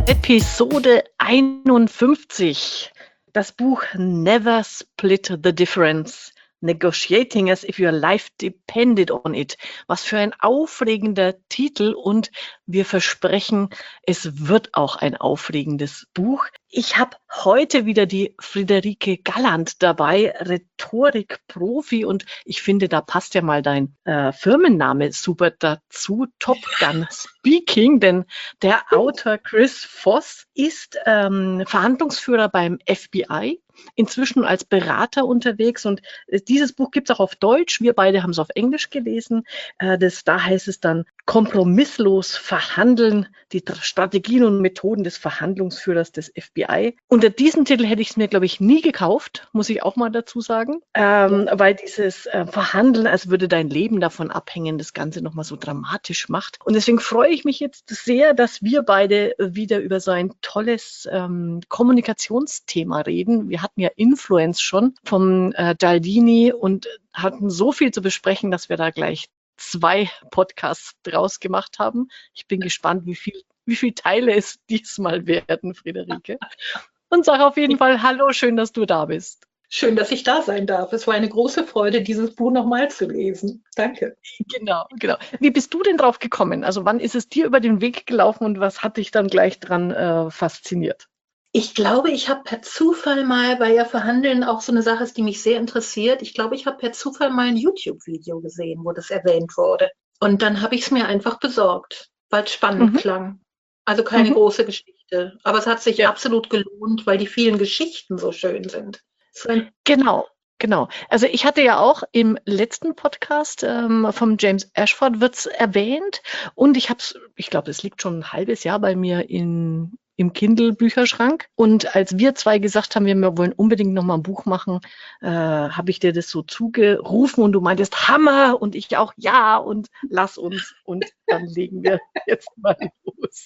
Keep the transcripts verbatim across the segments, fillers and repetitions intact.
Episode einundfünfzig. Das Buch Never Split the Difference. Negotiating as if your life depended on it. Was für ein aufregender Titel, und wir versprechen, es wird auch ein aufregendes Buch. Ich habe heute wieder die Friederike Galland dabei, Rhetorik-Profi, und ich finde, da passt ja mal dein äh, Firmenname super dazu, Top Gun Speaking, denn der Autor Chris Voss ist ähm, Verhandlungsführer beim F B I, inzwischen als Berater unterwegs, und äh, dieses Buch gibt es auch auf Deutsch. Wir beide haben es auf Englisch gelesen. Äh, das, da heißt es dann kompromisslos verhandeln, die Strategien und Methoden des Verhandlungsführers des F B I. Unter diesem Titel hätte ich es mir, glaube ich, nie gekauft, muss ich auch mal dazu sagen, ähm, ja. weil dieses äh, Verhandeln, als würde dein Leben davon abhängen, das Ganze nochmal so dramatisch macht. Und deswegen freue ich mich jetzt sehr, dass wir beide wieder über so ein tolles ähm, Kommunikationsthema reden. Wir hatten ja Influence schon vom äh, Daldini und hatten so viel zu besprechen, dass wir da gleich zwei Podcasts draus gemacht haben. Ich bin gespannt, wie viel, wie viele Teile es diesmal werden, Friederike. Und sage auf jeden Fall Hallo, schön, dass du da bist. Schön, dass ich da sein darf. Es war eine große Freude, dieses Buch nochmal zu lesen. Danke. Genau, genau. Wie bist du denn drauf gekommen? Also wann ist es dir über den Weg gelaufen und was hat dich dann gleich dran äh, fasziniert? Ich glaube, ich habe per Zufall mal, weil ja Verhandeln auch so eine Sache ist, die mich sehr interessiert, ich glaube, ich habe per Zufall mal ein YouTube-Video gesehen, wo das erwähnt wurde. Und dann habe ich es mir einfach besorgt, weil es spannend mhm. klang. Also keine mhm. große Geschichte, aber es hat sich ja. absolut gelohnt, weil die vielen Geschichten so schön sind. So genau. Genau. Also ich hatte ja auch im letzten Podcast ähm, vom James Ashford wird's erwähnt, und ich habe es, ich glaube, es liegt schon ein halbes Jahr bei mir in im Kindle-Bücherschrank. Und als wir zwei gesagt haben, wir wollen unbedingt noch mal ein Buch machen, äh, habe ich dir das so zugerufen und du meintest Hammer, und ich auch ja, und lass uns, und dann legen wir jetzt mal los.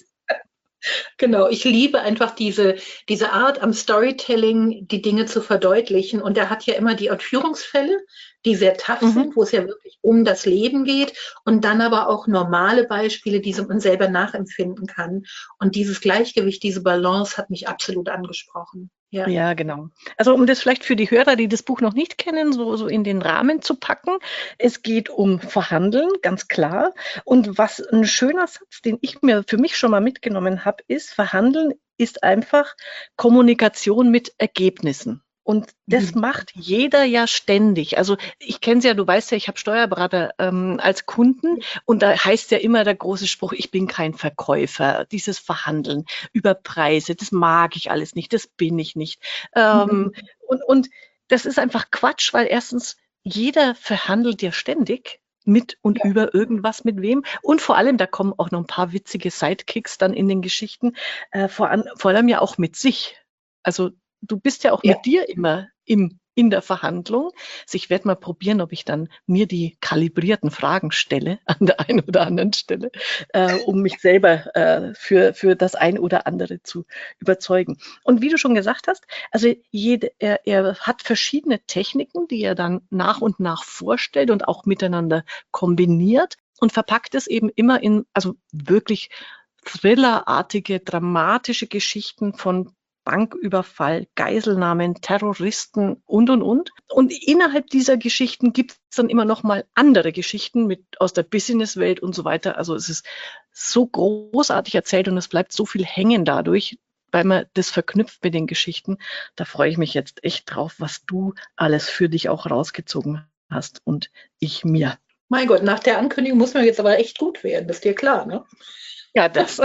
Genau, ich liebe einfach diese, diese Art am Storytelling, die Dinge zu verdeutlichen. Und er hat ja immer die Entführungsfälle, die sehr tough mhm. sind, wo es ja wirklich um das Leben geht, und dann aber auch normale Beispiele, die man selber nachempfinden kann. Und dieses Gleichgewicht, diese Balance hat mich absolut angesprochen. Ja. ja, genau. Also um das vielleicht für die Hörer, die das Buch noch nicht kennen, so, so in den Rahmen zu packen. Es geht um Verhandeln, ganz klar. Und was ein schöner Satz, den ich mir für mich schon mal mitgenommen habe, ist, Verhandeln ist einfach Kommunikation mit Ergebnissen. Und das mhm. macht jeder ja ständig. Also ich kenne es ja, du weißt ja, ich habe Steuerberater ähm, als Kunden, und da heißt ja immer der große Spruch, ich bin kein Verkäufer. Dieses Verhandeln über Preise, das mag ich alles nicht, das bin ich nicht. Ähm, mhm. und, und das ist einfach Quatsch, weil erstens, jeder verhandelt ja ständig mit und ja. über irgendwas mit wem. Und vor allem, da kommen auch noch ein paar witzige Sidekicks dann in den Geschichten, äh, vor, an, vor allem ja auch mit sich. Also du bist ja auch ja. mit dir immer im, in der Verhandlung. Also ich werde mal probieren, ob ich dann mir die kalibrierten Fragen stelle an der einen oder anderen Stelle, äh, um mich selber äh, für, für das ein oder andere zu überzeugen. Und wie du schon gesagt hast, also jede, er, er hat verschiedene Techniken, die er dann nach und nach vorstellt und auch miteinander kombiniert, und verpackt es eben immer in, also wirklich thrillerartige, dramatische Geschichten von Banküberfall, Geiselnahmen, Terroristen und, und, und. Und innerhalb dieser Geschichten gibt es dann immer noch mal andere Geschichten mit aus der Businesswelt und so weiter. Also es ist so großartig erzählt und es bleibt so viel hängen dadurch, weil man das verknüpft mit den Geschichten. Da freue ich mich jetzt echt drauf, was du alles für dich auch rausgezogen hast und ich mir. Mein Gott, nach der Ankündigung muss man jetzt aber echt gut werden, das ist dir klar, ne? Ja, das...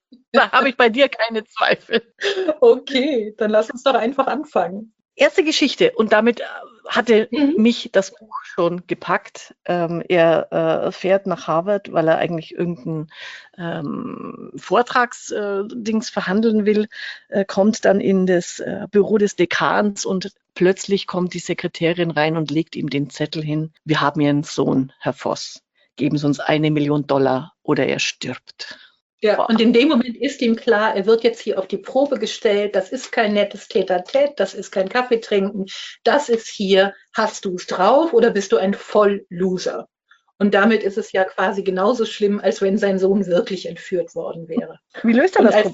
Da habe ich bei dir keine Zweifel. Okay, dann lass uns doch einfach anfangen. Erste Geschichte, und damit hatte mhm. mich das Buch schon gepackt. Ähm, er äh, fährt nach Harvard, weil er eigentlich irgendein ähm, Vortragsdings äh, verhandeln will, äh, kommt dann in das äh, Büro des Dekans, und plötzlich kommt die Sekretärin rein und legt ihm den Zettel hin. Wir haben Ihren Sohn, Herr Voss. Geben Sie uns eine Million Dollar oder er stirbt. Ja, Boah. Und in dem Moment ist ihm klar, er wird jetzt hier auf die Probe gestellt, das ist kein nettes Tête-à-Tête, das ist kein Kaffee trinken, das ist hier, hast du es drauf oder bist du ein Vollloser? Und damit ist es ja quasi genauso schlimm, als wenn sein Sohn wirklich entführt worden wäre. Wie löst er das Problem?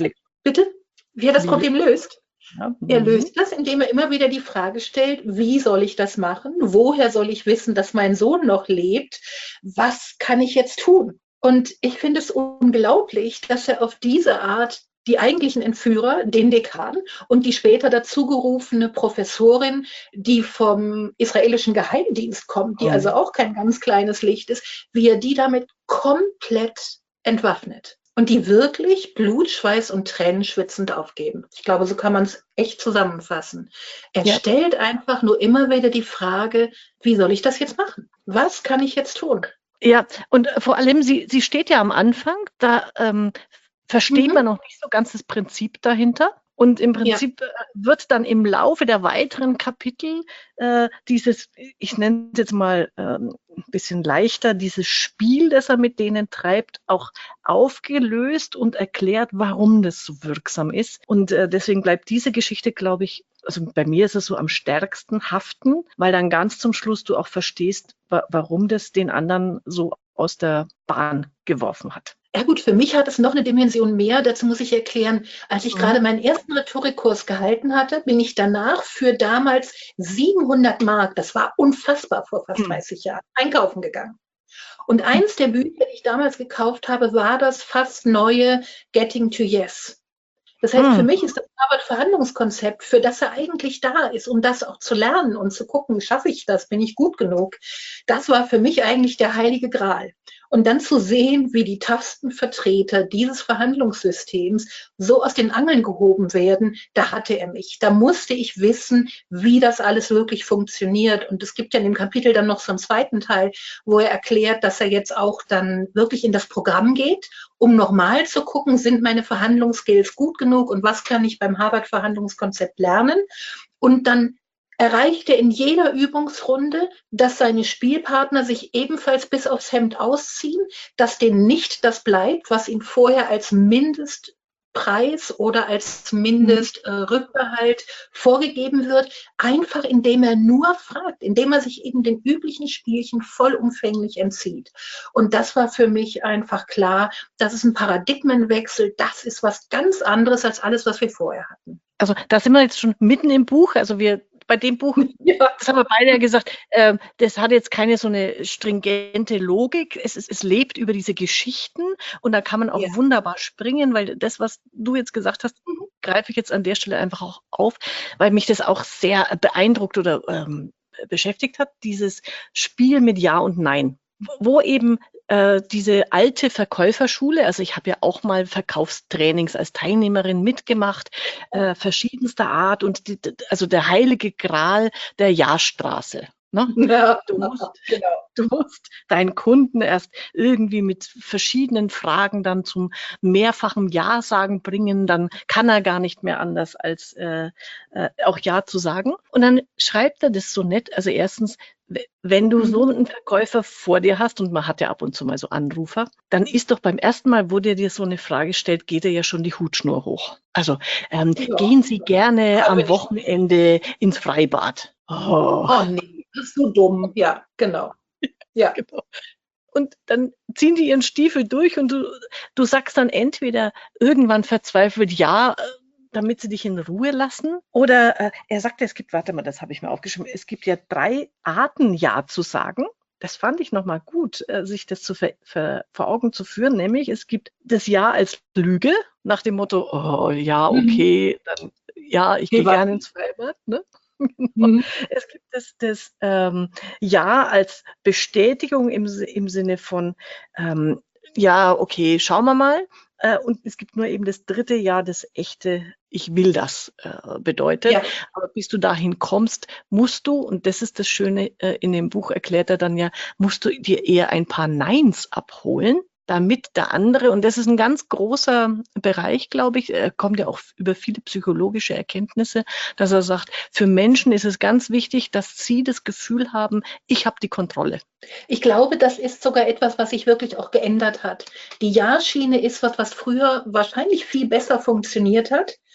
Bitte? Wie er das Wie Problem löst? Ja, Er mhm. löst das, indem er immer wieder die Frage stellt, wie soll ich das machen? Woher soll ich wissen, dass mein Sohn noch lebt? Was kann ich jetzt tun? Und ich finde es unglaublich, dass er auf diese Art die eigentlichen Entführer, den Dekan und die später dazugerufene Professorin, die vom israelischen Geheimdienst kommt, die also Mhm. auch kein ganz kleines Licht ist, wie er die damit komplett entwaffnet. Und die wirklich Blut, Schweiß und Tränen schwitzend aufgeben. Ich glaube, so kann man es echt zusammenfassen. Er Ja. stellt einfach nur immer wieder die Frage, wie soll ich das jetzt machen? Was kann ich jetzt tun? Ja, und vor allem, sie, sie steht ja am Anfang, da ähm, versteht Mhm. man noch nicht so ganz das Prinzip dahinter. Und im Ja. Prinzip äh, wird dann im Laufe der weiteren Kapitel äh, dieses, ich nenne es jetzt mal ähm, ein bisschen leichter, dieses Spiel, das er mit denen treibt, auch aufgelöst und erklärt, warum das so wirksam ist. Und äh, deswegen bleibt diese Geschichte, glaube ich, also bei mir ist es so am stärksten haften, weil dann ganz zum Schluss du auch verstehst, wa warum das den anderen so aus der Bahn geworfen hat. Ja gut, für mich hat es noch eine Dimension mehr. Dazu muss ich erklären, als ich Mhm. gerade meinen ersten Rhetorikkurs gehalten hatte, bin ich danach für damals siebenhundert Mark, das war unfassbar vor fast Mhm. dreißig Jahren, einkaufen gegangen. Und eins der Bücher, die ich damals gekauft habe, war das fast neue Getting to Yes. Das heißt, für Mhm. mich ist das Harvard-Verhandlungskonzept, für das er eigentlich da ist, um das auch zu lernen und zu gucken, schaffe ich das, bin ich gut genug, das war für mich eigentlich der heilige Gral. Und dann zu sehen, wie die toughsten Vertreter dieses Verhandlungssystems so aus den Angeln gehoben werden, da hatte er mich. Da musste ich wissen, wie das alles wirklich funktioniert. Und es gibt ja in dem Kapitel dann noch so einen zweiten Teil, wo er erklärt, dass er jetzt auch dann wirklich in das Programm geht, um nochmal zu gucken, sind meine Verhandlungsskills gut genug und was kann ich beim Harvard-Verhandlungskonzept lernen. Und dann erreicht er in jeder Übungsrunde, dass seine Spielpartner sich ebenfalls bis aufs Hemd ausziehen, dass denen nicht das bleibt, was ihnen vorher als Mindestpreis oder als Mindestrückgehalt äh, vorgegeben wird, einfach indem er nur fragt, indem er sich eben den üblichen Spielchen vollumfänglich entzieht. Und das war für mich einfach klar, das ist ein Paradigmenwechsel, das ist was ganz anderes als alles, was wir vorher hatten. Also da sind wir jetzt schon mitten im Buch, also wir bei dem Buch, ja, das haben wir beide ja gesagt, äh, das hat jetzt keine so eine stringente Logik. Es, es, es lebt über diese Geschichten und da kann man auch ja. wunderbar springen, weil das, was du jetzt gesagt hast, mhm. greife ich jetzt an der Stelle einfach auch auf, weil mich das auch sehr beeindruckt oder ähm, beschäftigt hat, dieses Spiel mit Ja und Nein, wo eben äh, diese alte Verkäuferschule, also ich habe ja auch mal Verkaufstrainings als Teilnehmerin mitgemacht, äh, verschiedenster Art und die, also der heilige Gral der Ja-Straße. Ne? Ja, du, musst, genau. du musst deinen Kunden erst irgendwie mit verschiedenen Fragen dann zum mehrfachen Ja-Sagen bringen, dann kann er gar nicht mehr anders als äh, äh, auch Ja zu sagen. Und dann schreibt er das so nett, also erstens, wenn du so einen Verkäufer vor dir hast, und man hat ja ab und zu mal so Anrufer, dann ist doch beim ersten Mal, wo der dir so eine Frage stellt, geht er ja schon die Hutschnur hoch. Also ähm, ja. Gehen Sie gerne ja, am Wochenende ins Freibad. Oh. oh nee, das ist so dumm. Ja, genau. Ja. Genau. Und dann ziehen die ihren Stiefel durch und du, du sagst dann entweder irgendwann verzweifelt ja, damit sie dich in Ruhe lassen. Oder äh, er sagte, es gibt, warte mal, das habe ich mir aufgeschrieben, es gibt ja drei Arten, Ja zu sagen. Das fand ich nochmal gut, äh, sich das zu ver, ver, vor Augen zu führen. Nämlich, es gibt das Ja als Lüge, nach dem Motto, oh ja, okay, dann ja, ich gehe gerne ins Freibad. Ne? Mhm. Es gibt das, das ähm, Ja als Bestätigung im, im Sinne von, ähm, ja, okay, schauen wir mal. Äh, und es gibt nur eben das dritte Ja, das echte, ich will das äh, bedeutet. Ja. Aber bis du dahin kommst, musst du, und das ist das Schöne, äh, in dem Buch erklärt er dann ja, musst du dir eher ein paar Neins abholen, damit der andere, und das ist ein ganz großer Bereich, glaube ich, er kommt ja auch über viele psychologische Erkenntnisse, dass er sagt, für Menschen ist es ganz wichtig, dass sie das Gefühl haben, ich habe die Kontrolle. Ich glaube, das ist sogar etwas, was sich wirklich auch geändert hat. Die Ja-Schiene ist was, was früher wahrscheinlich viel besser funktioniert hat.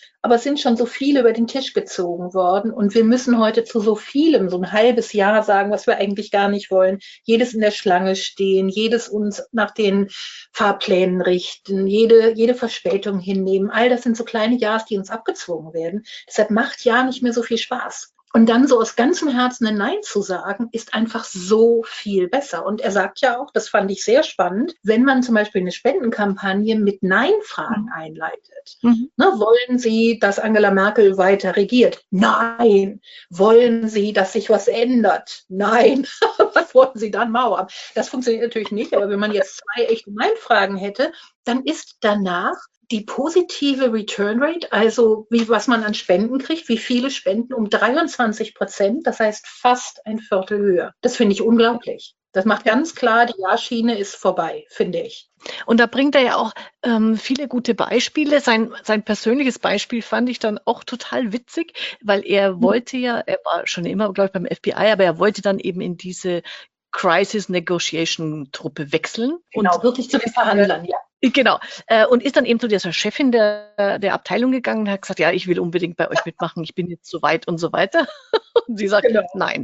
aber es sind schon so viele über den Tisch gezogen worden und wir müssen heute zu so vielem, so ein halbes Jahr sagen, was wir eigentlich gar nicht wollen. Jedes in der Schlange stehen, jedes uns nach den Fahrplänen richten, jede, jede Verspätung hinnehmen. All das sind so kleine Ja's, die uns abgezwungen werden. Deshalb macht ja nicht mehr so viel Spaß. Und dann so aus ganzem Herzen ein Nein zu sagen, ist einfach so viel besser. Und er sagt ja auch, das fand ich sehr spannend, wenn man zum Beispiel eine Spendenkampagne mit Nein-Fragen einleitet. Mhm. Ne, wollen Sie, dass Angela Merkel weiter regiert? Nein. Wollen Sie, dass sich was ändert? Nein. Was wollen Sie dann Mauer? Das funktioniert natürlich nicht, aber wenn man jetzt zwei echte Nein-Fragen hätte, dann ist danach die positive Return Rate, also wie, was man an Spenden kriegt, wie viele Spenden, um dreiundzwanzig Prozent, das heißt fast ein Viertel höher. Das finde ich unglaublich. Das macht ganz klar, die Ja-Schiene ist vorbei, finde ich. Und da bringt er ja auch ähm, viele gute Beispiele. Sein, sein persönliches Beispiel fand ich dann auch total witzig, weil er mhm. wollte ja, er war schon immer, glaube ich, beim F B I, aber er wollte dann eben in diese Crisis Negotiation Truppe wechseln. Genau, und wirklich zu den Verhandlern, ja. Genau. Und ist dann eben zu dieser Chefin der, der Abteilung gegangen und hat gesagt, ja, ich will unbedingt bei euch mitmachen, ich bin jetzt so weit und so weiter. Und sie sagt, genau. Nein.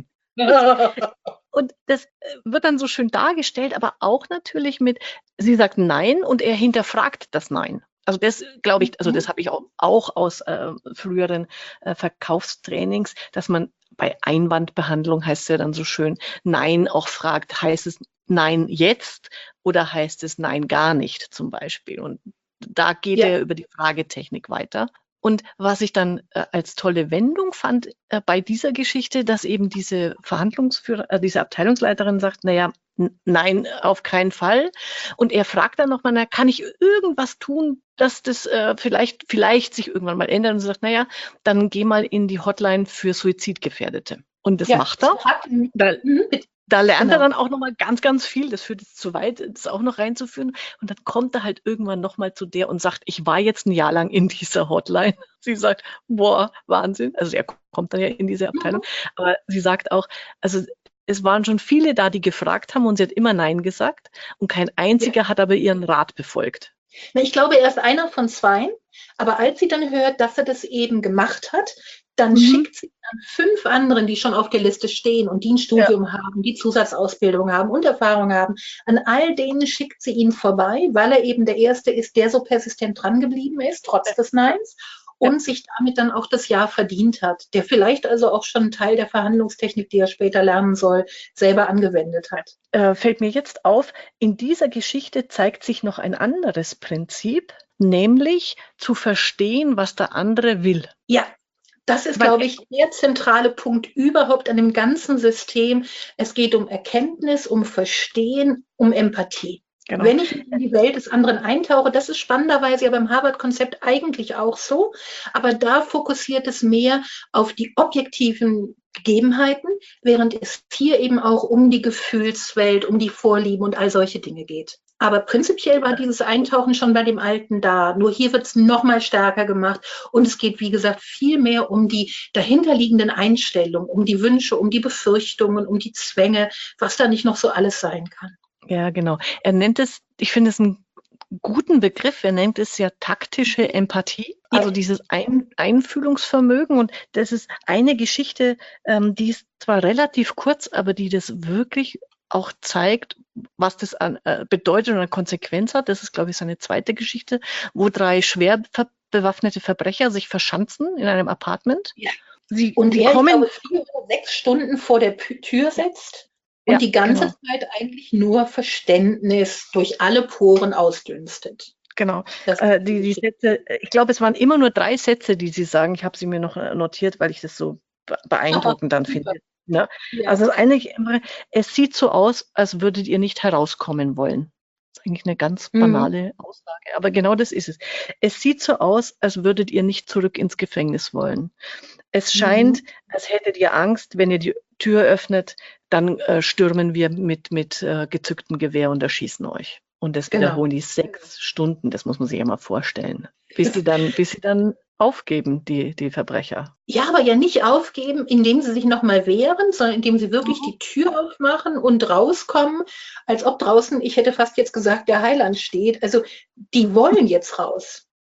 Und das wird dann so schön dargestellt, aber auch natürlich mit, sie sagt Nein und er hinterfragt das Nein. Also das glaube ich, also das habe ich auch, auch aus äh, früheren äh, Verkaufstrainings, dass man bei Einwandbehandlung, heißt es ja dann so schön, Nein auch fragt, heißt es Nein jetzt oder heißt es Nein gar nicht zum Beispiel? Und da geht ja. er über die Fragetechnik weiter. Und was ich dann äh, als tolle Wendung fand äh, bei dieser Geschichte, dass eben diese Verhandlungsführer, äh, diese Abteilungsleiterin sagt, naja, nein, auf keinen Fall. Und er fragt dann nochmal, na, kann ich irgendwas tun, dass das äh, vielleicht, vielleicht sich irgendwann mal ändert? Und sie sagt, naja, dann geh mal in die Hotline für Suizidgefährdete. Und das ja, macht er. Da, da lernt genau. er dann auch nochmal ganz, ganz viel. Das führt jetzt zu weit, das auch noch reinzuführen. Und dann kommt er halt irgendwann nochmal zu der und sagt, ich war jetzt ein Jahr lang in dieser Hotline. Sie sagt, boah, Wahnsinn. Also er kommt dann ja in diese Abteilung. Mhm. Aber sie sagt auch, also es waren schon viele da, die gefragt haben und sie hat immer Nein gesagt. Und kein einziger ja. hat aber ihren Rat befolgt. Ich glaube, er ist einer von zwei. Aber als sie dann hört, dass er das eben gemacht hat, dann mhm. schickt sie an fünf anderen, die schon auf der Liste stehen und die ein Studium ja. haben, die Zusatzausbildung haben und Erfahrung haben. An all denen schickt sie ihn vorbei, weil er eben der Erste ist, der so persistent dran geblieben ist, trotz des Neins. Und ja. sich damit dann auch das Ja verdient hat, der vielleicht also auch schon einen Teil der Verhandlungstechnik, die er später lernen soll, selber angewendet hat. Äh, fällt mir jetzt auf, in dieser Geschichte zeigt sich noch ein anderes Prinzip, nämlich zu verstehen, was der andere will. Ja. Das ist, glaube ich, der zentrale Punkt überhaupt an dem ganzen System. Es geht um Erkenntnis, um Verstehen, um Empathie. Genau. Wenn ich in die Welt des anderen eintauche, das ist spannenderweise ja beim Harvard-Konzept eigentlich auch so, aber da fokussiert es mehr auf die objektiven Gegebenheiten, während es hier eben auch um die Gefühlswelt, um die Vorlieben und all solche Dinge geht. Aber prinzipiell war dieses Eintauchen schon bei dem Alten da. Nur hier wird es noch mal stärker gemacht. Und es geht, wie gesagt, viel mehr um die dahinterliegenden Einstellungen, um die Wünsche, um die Befürchtungen, um die Zwänge, was da nicht noch so alles sein kann. Ja, genau. Er nennt es, ich finde es einen guten Begriff, er nennt es ja taktische Empathie, also ja. dieses Ein Einfühlungsvermögen. Und das ist eine Geschichte, ähm, die ist zwar relativ kurz, aber die das wirklich auch zeigt, was das an, äh, bedeutet und eine Konsequenz hat. Das ist, glaube ich, seine zweite Geschichte, wo drei schwer ver bewaffnete Verbrecher sich verschanzen in einem Apartment. Ja. Sie, und die er, kommen, ich glaube, vier oder sechs Stunden vor der P Tür setzt und ja, die ganze genau. Zeit eigentlich nur Verständnis durch alle Poren ausdünstet. Genau. Äh, die, die Sätze, ich glaube, es waren immer nur drei Sätze, die Sie sagen. Ich habe sie mir noch notiert, weil ich das so beeindruckend dann finde. Ne? Ja. Also eigentlich immer, es sieht so aus, als würdet ihr nicht herauskommen wollen. Das ist eigentlich eine ganz banale mhm. Aussage, aber genau das ist es. Es sieht so aus, als würdet ihr nicht zurück ins Gefängnis wollen. Es scheint, mhm. als hättet ihr Angst, wenn ihr die Tür öffnet, dann äh, stürmen wir mit, mit äh, gezücktem Gewehr und erschießen euch. Und das genau. wiederholen die sechs Stunden, das muss man sich ja mal vorstellen, bis sie dann, bis sie dann aufgeben, die, die Verbrecher. Ja, aber ja nicht aufgeben, indem sie sich nochmal wehren, sondern indem sie wirklich mhm. die Tür aufmachen und rauskommen, als ob draußen, ich hätte fast jetzt gesagt, der Heiland steht. Also die wollen jetzt raus.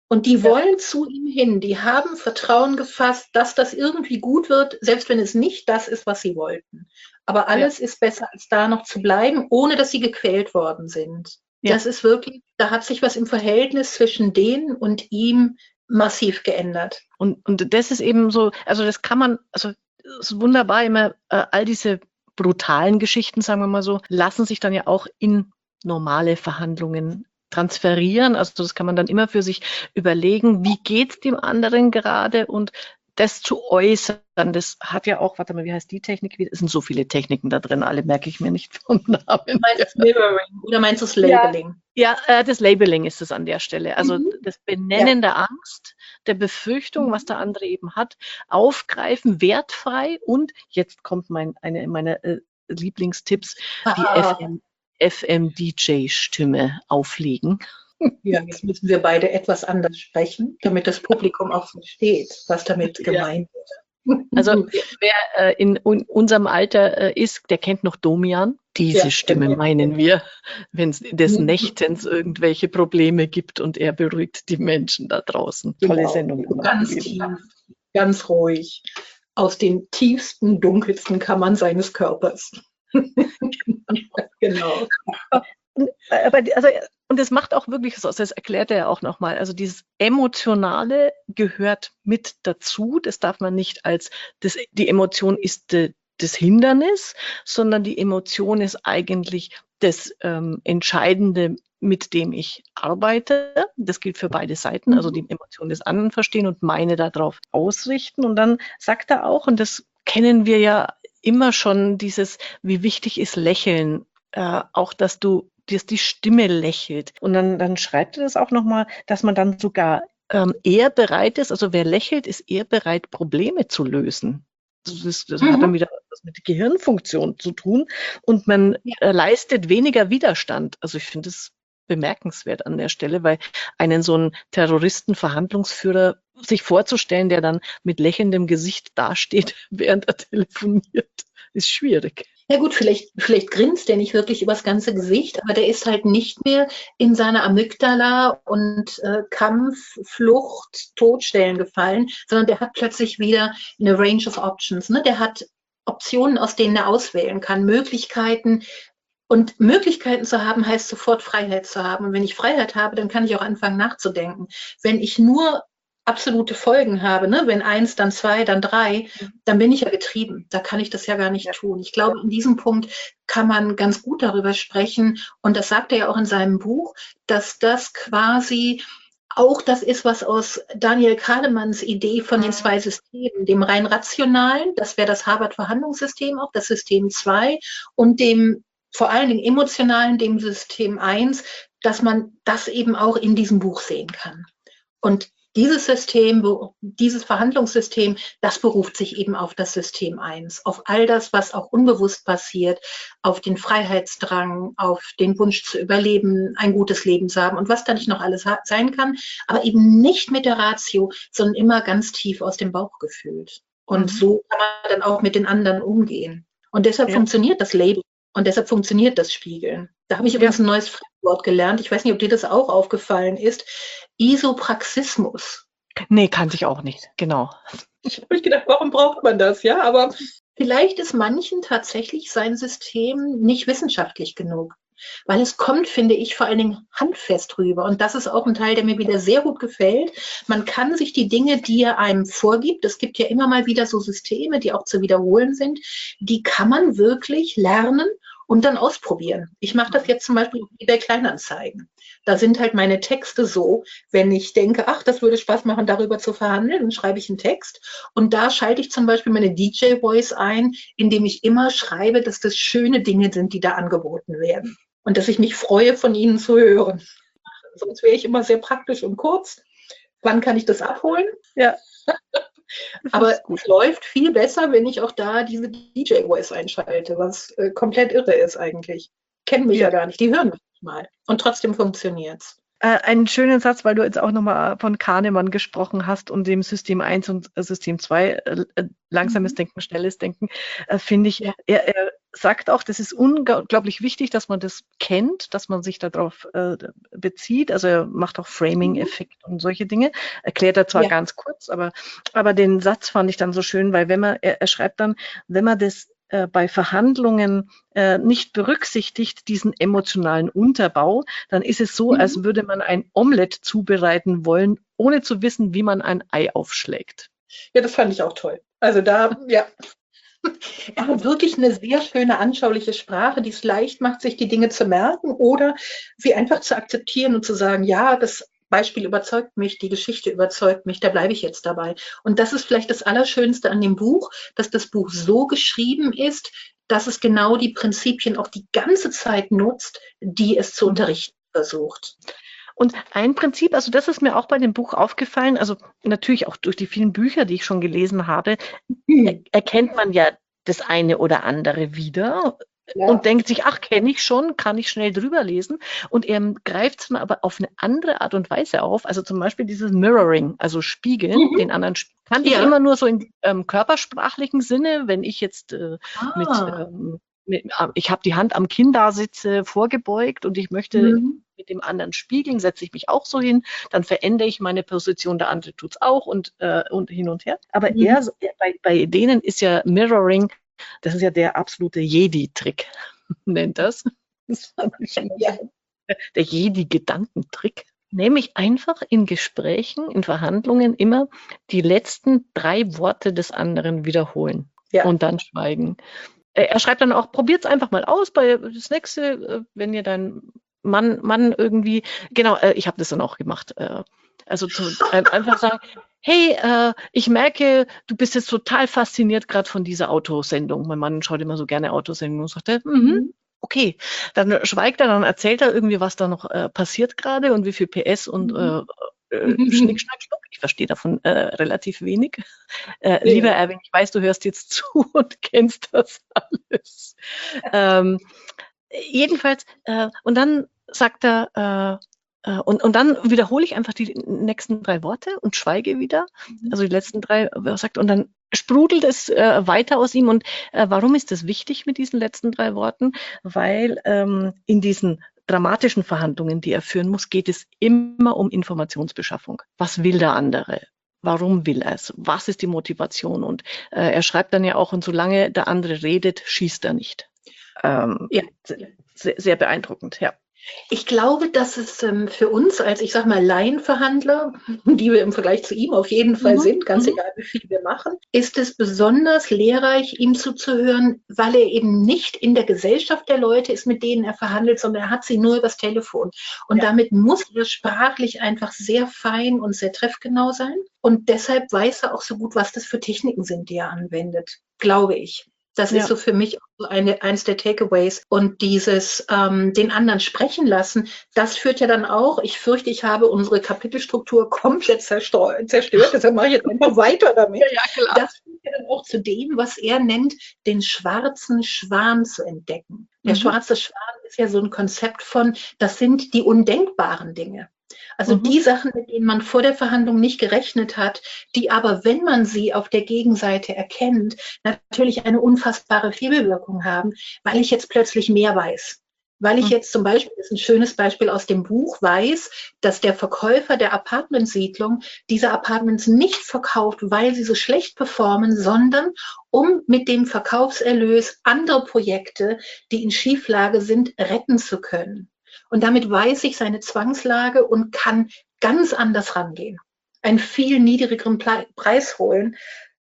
Und die Ja. wollen zu ihm hin. Die haben Vertrauen gefasst, dass das irgendwie gut wird, selbst wenn es nicht das ist, was sie wollten. Aber alles ist besser, als da noch zu bleiben, ohne dass sie gequält worden sind. Ja. Das ist wirklich, da hat sich was im Verhältnis zwischen denen und ihm massiv geändert. Und, und das ist eben so, also das kann man, also es ist wunderbar, immer äh, all diese brutalen Geschichten, sagen wir mal so, lassen sich dann ja auch in normale Verhandlungen transferieren. Also das kann man dann immer für sich überlegen, wie geht's dem anderen gerade, und das zu äußern, das hat ja auch, warte mal, wie heißt die Technik? Es sind so viele Techniken da drin, alle merke ich mir nicht vom Namen. Du meinst das Mirroring oder meinst du das Labeling? Ja, ja äh, das Labeling ist es an der Stelle. Also Mhm. das Benennen Ja. der Angst, der Befürchtung, Mhm. was der andere eben hat, aufgreifen, wertfrei, und jetzt kommt mein, eine meiner äh, Lieblingstipps, die Ah. F M D J-Stimme auflegen. Ja, jetzt müssen wir beide etwas anders sprechen, damit das Publikum auch versteht, was damit gemeint wird. Also wer äh, in un unserem Alter äh, ist, der kennt noch Domian. Diese Ja, Stimme genau. meinen wir, wenn es des Mhm. Nächtens irgendwelche Probleme gibt, und er beruhigt die Menschen da draußen. Tolle Genau. Sendung. Ganz tief, ganz ruhig, aus den tiefsten, dunkelsten Kammern seines Körpers. Genau. Aber, also, und das macht auch wirklich so, das erklärt er ja auch nochmal. Also dieses Emotionale gehört mit dazu. Das darf man nicht als, das, die Emotion ist de, das Hindernis, sondern die Emotion ist eigentlich das ähm, Entscheidende, mit dem ich arbeite. Das gilt für beide Seiten, also die Emotion des anderen verstehen und meine darauf ausrichten. Und dann sagt er auch, und das kennen wir ja immer schon, dieses, wie wichtig ist Lächeln, äh, auch dass du, dass die Stimme lächelt. Und dann, dann schreibt er das auch nochmal, dass man dann sogar ähm, eher bereit ist, also wer lächelt, ist eher bereit, Probleme zu lösen. Das, ist, das mhm. hat dann wieder was mit der Gehirnfunktion zu tun, und man ja. äh, leistet weniger Widerstand. Also ich finde es bemerkenswert an der Stelle, weil einen so einen Terroristen-Verhandlungsführer sich vorzustellen, der dann mit lächelndem Gesicht dasteht, während er telefoniert, ist schwierig. Ja gut, vielleicht, vielleicht grinst der nicht wirklich übers ganze Gesicht, aber der ist halt nicht mehr in seine Amygdala und äh, Kampf, Flucht, Todstellen gefallen, sondern der hat plötzlich wieder eine Range of Options. Ne? Der hat Optionen, aus denen er auswählen kann, Möglichkeiten. Und Möglichkeiten zu haben, heißt sofort Freiheit zu haben. Und wenn ich Freiheit habe, dann kann ich auch anfangen nachzudenken. Wenn ich nur absolute Folgen habe, ne? Wenn eins, dann zwei, dann drei, dann bin ich ja getrieben. Da kann ich das ja gar nicht ja. tun. Ich glaube, in diesem Punkt kann man ganz gut darüber sprechen. Und das sagt er ja auch in seinem Buch, dass das quasi auch das ist, was aus Daniel Kahnemanns Idee von den zwei Systemen, dem rein rationalen, das wäre das Harvard-Verhandlungssystem auch, das System zwei, und dem vor allen Dingen emotionalen, dem System eins, dass man das eben auch in diesem Buch sehen kann. Und dieses System, dieses Verhandlungssystem, das beruft sich eben auf das System eins, auf all das, was auch unbewusst passiert, auf den Freiheitsdrang, auf den Wunsch zu überleben, ein gutes Leben zu haben und was da nicht noch alles sein kann, aber eben nicht mit der Ratio, sondern immer ganz tief aus dem Bauch gefühlt. Und mhm. so kann man dann auch mit den anderen umgehen. Und deshalb ja. funktioniert das Label. Und deshalb funktioniert das Spiegeln. Da habe ich übrigens ja. ein neues Fremdwort gelernt. Ich weiß nicht, ob dir das auch aufgefallen ist. Isopraxismus. Nee, kannte ich auch nicht. Genau. Ich habe mich gedacht, warum braucht man das? Ja, aber vielleicht ist manchen tatsächlich sein System nicht wissenschaftlich genug. Weil es kommt, finde ich, vor allen Dingen handfest rüber. Und das ist auch ein Teil, der mir wieder sehr gut gefällt. Man kann sich die Dinge, die er einem vorgibt, es gibt ja immer mal wieder so Systeme, die auch zu wiederholen sind, die kann man wirklich lernen und dann ausprobieren. Ich mache das jetzt zum Beispiel bei Kleinanzeigen. Da sind halt meine Texte so, wenn ich denke, ach, das würde Spaß machen, darüber zu verhandeln, dann schreibe ich einen Text. Und da schalte ich zum Beispiel meine D J-Voice ein, indem ich immer schreibe, dass das schöne Dinge sind, die da angeboten werden. Und dass ich mich freue, von ihnen zu hören. Sonst wäre ich immer sehr praktisch und kurz. Wann kann ich das abholen? Ja. Aber es läuft viel besser, wenn ich auch da diese D J-Voice einschalte, was äh, komplett irre ist eigentlich. Kennen mich ja. ja gar nicht, die hören mich nicht mal. Und trotzdem funktioniert es. Äh, einen schönen Satz, weil du jetzt auch nochmal von Kahnemann gesprochen hast und dem System eins und äh, System zwei, äh, langsames mhm. Denken, schnelles Denken, äh, finde ich, ja. er, er sagt auch, das ist unglaublich wichtig, dass man das kennt, dass man sich darauf äh, bezieht. Also er macht auch Framing-Effekt und solche Dinge. Erklärt er zwar Ja. ganz kurz, aber, aber den Satz fand ich dann so schön, weil wenn man, er, er schreibt dann, wenn man das äh, bei Verhandlungen äh, nicht berücksichtigt, diesen emotionalen Unterbau, dann ist es so, Mhm. als würde man ein Omelett zubereiten wollen, ohne zu wissen, wie man ein Ei aufschlägt. Ja, das fand ich auch toll. Also da, ja. Er hat wirklich eine sehr schöne, anschauliche Sprache, die es leicht macht, sich die Dinge zu merken oder sie einfach zu akzeptieren und zu sagen, ja, das Beispiel überzeugt mich, die Geschichte überzeugt mich, da bleibe ich jetzt dabei. Und das ist vielleicht das Allerschönste an dem Buch, dass das Buch so geschrieben ist, dass es genau die Prinzipien auch die ganze Zeit nutzt, die es zu unterrichten versucht. Und ein Prinzip, also das ist mir auch bei dem Buch aufgefallen, also natürlich auch durch die vielen Bücher, die ich schon gelesen habe, Hm. erkennt man ja das eine oder andere wieder Ja. und denkt sich, ach, kenne ich schon, kann ich schnell drüber lesen. Und er greift es dann aber auf eine andere Art und Weise auf. Also zum Beispiel dieses Mirroring, also Spiegeln, Mhm. den anderen kannte Ja. ich immer nur so im ähm, körpersprachlichen Sinne, wenn ich jetzt äh, Ah. mit, ähm, mit äh, ich habe die Hand am Kinn da sitze, vorgebeugt und ich möchte Mhm. mit dem anderen spiegeln, setze ich mich auch so hin, dann verändere ich meine Position, der andere tut's auch und, äh, und hin und her. Aber Mhm. er, bei, bei denen ist ja Mirroring, das ist ja der absolute Jedi-Trick, nennt das. Das fand ich immer Ja. so. Der Jedi-Gedankentrick. Nämlich einfach in Gesprächen, in Verhandlungen immer die letzten drei Worte des anderen wiederholen Ja. und dann schweigen. Er er schreibt dann auch, probiert's einfach mal aus bei das nächste, äh, wenn ihr dein Mann, Mann irgendwie, genau, äh, ich habe das dann auch gemacht. Äh, also zu, ein, einfach sagen, hey, äh, ich merke, du bist jetzt total fasziniert gerade von dieser Autosendung. Mein Mann schaut immer so gerne Autosendungen und sagt, mhm, Mhm. okay. Dann schweigt er, dann erzählt er irgendwie, was da noch äh, passiert gerade und wie viel P S und äh, äh, Schnick, Schnack, Schnuck. Ich verstehe davon äh, relativ wenig. Äh, Ja. Lieber Erwin, ich weiß, du hörst jetzt zu und kennst das alles. Ähm, jedenfalls, äh, und dann sagt er, äh, äh, und, und dann wiederhole ich einfach die nächsten drei Worte und schweige wieder. Also die letzten drei, was sagt, und dann sprudelt es äh, weiter aus ihm. Und äh, warum ist das wichtig mit diesen letzten drei Worten? Weil ähm, in diesen dramatischen Verhandlungen, die er führen muss, geht es immer um Informationsbeschaffung. Was will der andere? Warum will er es? Was ist die Motivation? Und äh, er schreibt dann ja auch, und solange der andere redet, schießt er nicht. Ähm, Ja. sehr, sehr beeindruckend, ja. Ich glaube, dass es ähm, für uns als, ich sag mal, Laienverhandler, die wir im Vergleich zu ihm auf jeden Fall Mhm. sind, ganz Mhm. egal wie viel wir machen, ist es besonders lehrreich, ihm zuzuhören, weil er eben nicht in der Gesellschaft der Leute ist, mit denen er verhandelt, sondern er hat sie nur übers Telefon. Und Ja. damit muss er sprachlich einfach sehr fein und sehr treffgenau sein. Und deshalb weiß er auch so gut, was das für Techniken sind, die er anwendet, glaube ich. Das Ja. ist so für mich auch eine, eins der Takeaways. Und dieses ähm, den anderen sprechen lassen, das führt ja dann auch, ich fürchte, ich habe unsere Kapitelstruktur komplett zerstört, deshalb mache ich jetzt einfach weiter damit. Ja, ja, klar. Das führt ja dann auch zu dem, was er nennt, den schwarzen Schwan zu entdecken. Der Mhm. schwarze Schwan ist ja so ein Konzept von, das sind die undenkbaren Dinge. Also Mhm. die Sachen, mit denen man vor der Verhandlung nicht gerechnet hat, die aber, wenn man sie auf der Gegenseite erkennt, natürlich eine unfassbare Hebelwirkung haben, weil ich jetzt plötzlich mehr weiß. Weil ich Mhm. jetzt zum Beispiel, das ist ein schönes Beispiel aus dem Buch, weiß, dass der Verkäufer der Apartmentsiedlung diese Apartments nicht verkauft, weil sie so schlecht performen, sondern um mit dem Verkaufserlös andere Projekte, die in Schieflage sind, retten zu können. Und damit weiß ich seine Zwangslage und kann ganz anders rangehen. Einen viel niedrigeren Preis holen.